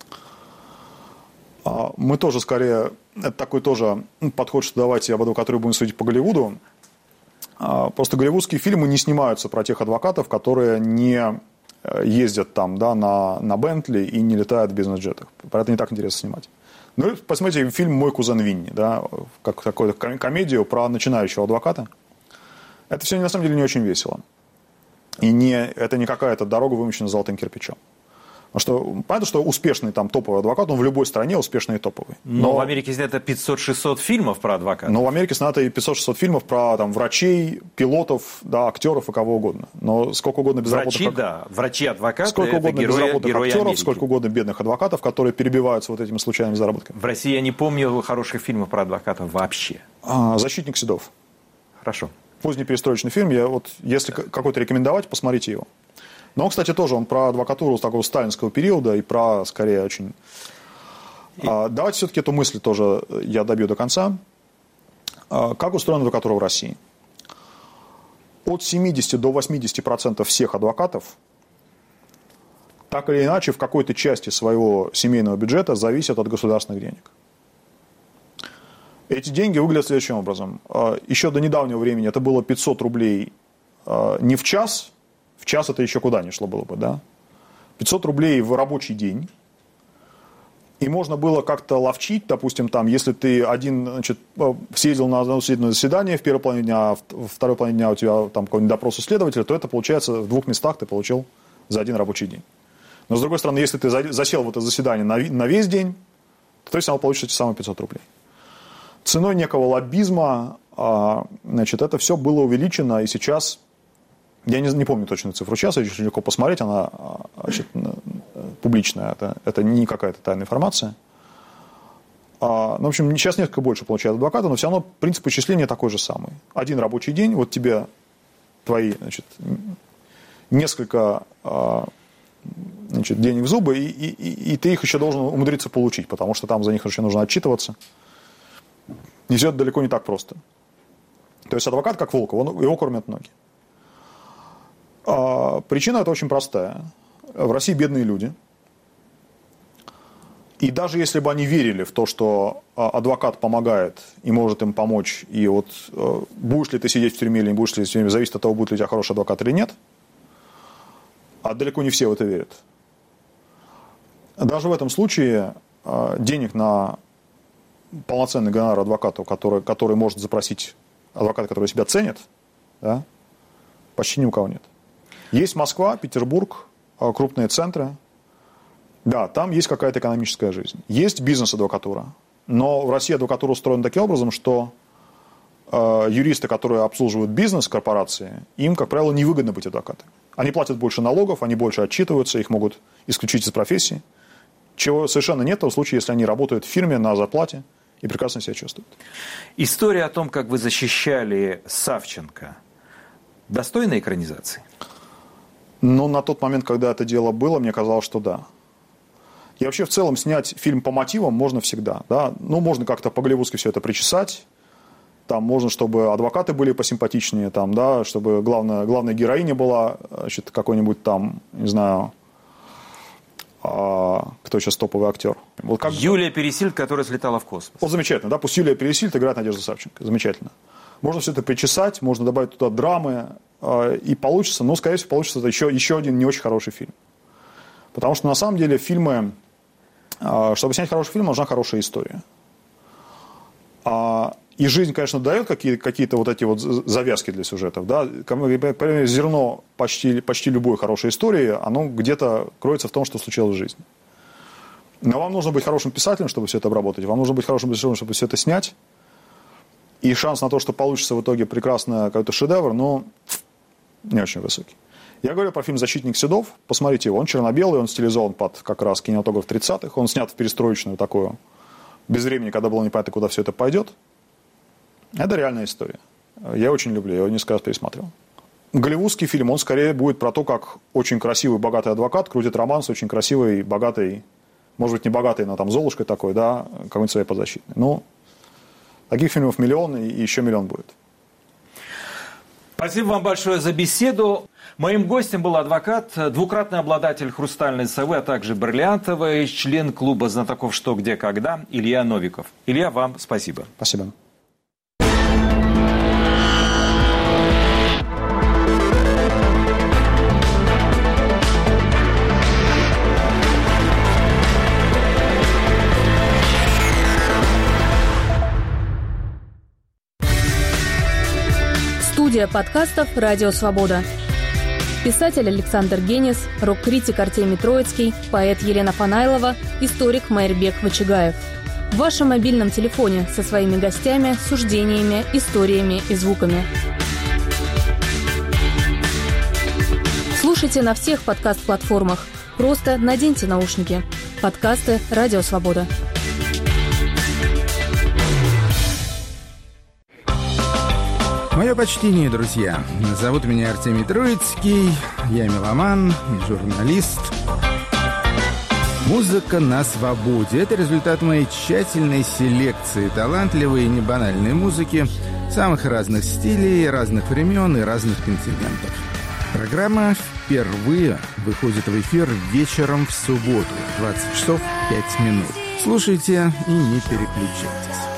Мы тоже скорее, это такой тоже подход, что давайте об адвокатуре будем судить по Голливуду. Просто голливудские фильмы не снимаются про тех адвокатов, которые не ездят там, да, на, на Бентли и не летают в бизнес-джетах. Про это не так интересно снимать. Ну, посмотрите фильм «Мой кузен Винни», да, как такую комедию про начинающего адвоката. Это все на самом деле не очень весело. И не, это не какая-то дорога, вымощенная золотым кирпичом. Потому что, понятно, что успешный там топовый адвокат, он в любой стране успешный и топовый. Но, но в Америке снято пятьсот-шестьсот фильмов про адвокатов. Но в Америке снято и пятьсот-шестьсот фильмов про там, врачей, пилотов, да, актеров и кого угодно. Но сколько угодно безработных... Врачи, да. Врачи-адвокаты – сколько угодно герои, безработных герои актеров, Америки. Сколько угодно бедных адвокатов, которые перебиваются вот этими случайными заработками. В России я не помню хороших фильмов про адвокатов вообще. А, «Защитник Седов». Хорошо. Поздний перестроечный фильм. Я вот, если какой-то рекомендовать, посмотрите его. Но, кстати, тоже он про адвокатуру с такого сталинского периода и про, скорее, очень... И... А, давайте все-таки эту мысль тоже я добью до конца. А, как устроена адвокатура в России? От семидесяти до восьмидесяти процентов всех адвокатов так или иначе в какой-то части своего семейного бюджета зависят от государственных денег. Эти деньги выглядят следующим образом. А, еще до недавнего времени это было пятьсот рублей а, не в час, В час это еще куда ни шло было бы, да? пятьсот рублей в рабочий день. И можно было как-то ловчить, допустим, там, если ты один, значит, съездил на одно заседание в первой половине дня, а во второй половине дня у тебя там какой-нибудь допрос у следователя, то это получается в двух местах ты получил за один рабочий день. Но, с другой стороны, если ты засел в это заседание на, на весь день, то ты все равно получишь эти самые пятьсот рублей. Ценой некого лоббизма, значит, это все было увеличено, и сейчас, я не, не помню точную цифру сейчас, очень легко посмотреть, она, значит, публичная, это, это не какая-то тайная информация. А, ну, в общем, сейчас несколько больше получают адвокаты, но все равно принцип исчисления такой же самый. Один рабочий день, вот тебе твои, значит, несколько, значит, денег в зубы, и, и, и ты их еще должен умудриться получить, потому что там за них еще нужно отчитываться. И все это далеко не так просто. То есть адвокат, как волк, он, его кормят ноги. А, причина это очень простая. В России бедные люди. И даже если бы они верили в то, что адвокат помогает и может им помочь, и вот будешь ли ты сидеть в тюрьме или не будешь ли в тюрьме, зависит от того, будет ли у тебя хороший адвокат или нет, а далеко не все в это верят. Даже в этом случае денег на полноценный гонорар адвокату, который, который может запросить адвоката, который себя ценит, да, почти ни у кого нет. Есть Москва, Петербург, крупные центры. Да, там есть какая-то экономическая жизнь. Есть бизнес-адвокатура. Но в России адвокатура устроена таким образом, что э, юристы, которые обслуживают бизнес, корпорации, им, как правило, невыгодно быть адвокатами. Они платят больше налогов, они больше отчитываются, их могут исключить из профессии. Чего совершенно нет в том случае, если они работают в фирме на зарплате и прекрасно себя чувствуют. История о том, как вы защищали Савченко, достойна экранизации? Но на тот момент, когда это дело было, мне казалось, что да. И вообще в целом снять фильм по мотивам можно всегда. Да? Ну, можно как-то по-голливудски все это причесать. Там можно, чтобы адвокаты были посимпатичнее, там, да, чтобы главная, главная героиня была, значит, какой-нибудь там, не знаю, а, кто сейчас топовый актер. Вот как... Юлия Пересильд, которая слетала в космос. Вот замечательно, да, пусть Юлия Пересильд играет Надежду Савченко. Замечательно. Можно все это причесать, можно добавить туда драмы, э, и получится, ну, скорее всего, получится это еще, еще один не очень хороший фильм. Потому что, на самом деле, фильмы, э, чтобы снять хороший фильм, нужна хорошая история. А, и жизнь, конечно, дает какие, какие-то вот эти вот завязки для сюжетов. Да? Зерно почти, почти любой хорошей истории, оно где-то кроется в том, что случилось в жизни. Но вам нужно быть хорошим писателем, чтобы все это обработать. Вам нужно быть хорошим режиссером, чтобы все это снять. И шанс на то, что получится в итоге прекрасный какой-то шедевр, ну, не очень высокий. Я говорю про фильм «Защитник Седов». Посмотрите его. Он черно-белый, он стилизован под как раз кинематограф тридцатых. Он снят в перестроечную такую, без времени, когда было непонятно, куда все это пойдет. Это реальная история. Я очень люблю, я его несколько раз пересматривал. Голливудский фильм, он скорее будет про то, как очень красивый, богатый адвокат крутит роман с очень красивой, богатой, может быть, не богатой, но там Золушкой такой, да, какой-нибудь своей подзащитной. Ну, таких фильмов миллион, и еще миллион будет. Спасибо вам большое за беседу. Моим гостем был адвокат, двукратный обладатель «Хрустальной совы», а также бриллиантовый, член клуба знатоков «Что, где, когда» Илья Новиков. Илья, вам спасибо. Спасибо. Студия подкастов «Радио Свобода». Писатель Александр Генис, рок-критик Артемий Троицкий, поэт Елена Фанайлова, историк Майрбек Вачигаев. В вашем мобильном телефоне со своими гостями, суждениями, историями и звуками. Слушайте на всех подкаст-платформах. Просто наденьте наушники. Подкасты «Радио Свобода». Мое почтение, друзья. Зовут меня Артемий Троицкий, я меломан, журналист. Музыка на свободе. Это результат моей тщательной селекции талантливой и небанальной музыки самых разных стилей, разных времен и разных континентов. Программа впервые выходит в эфир вечером в субботу, двадцать часов пять минут. Слушайте и не переключайтесь.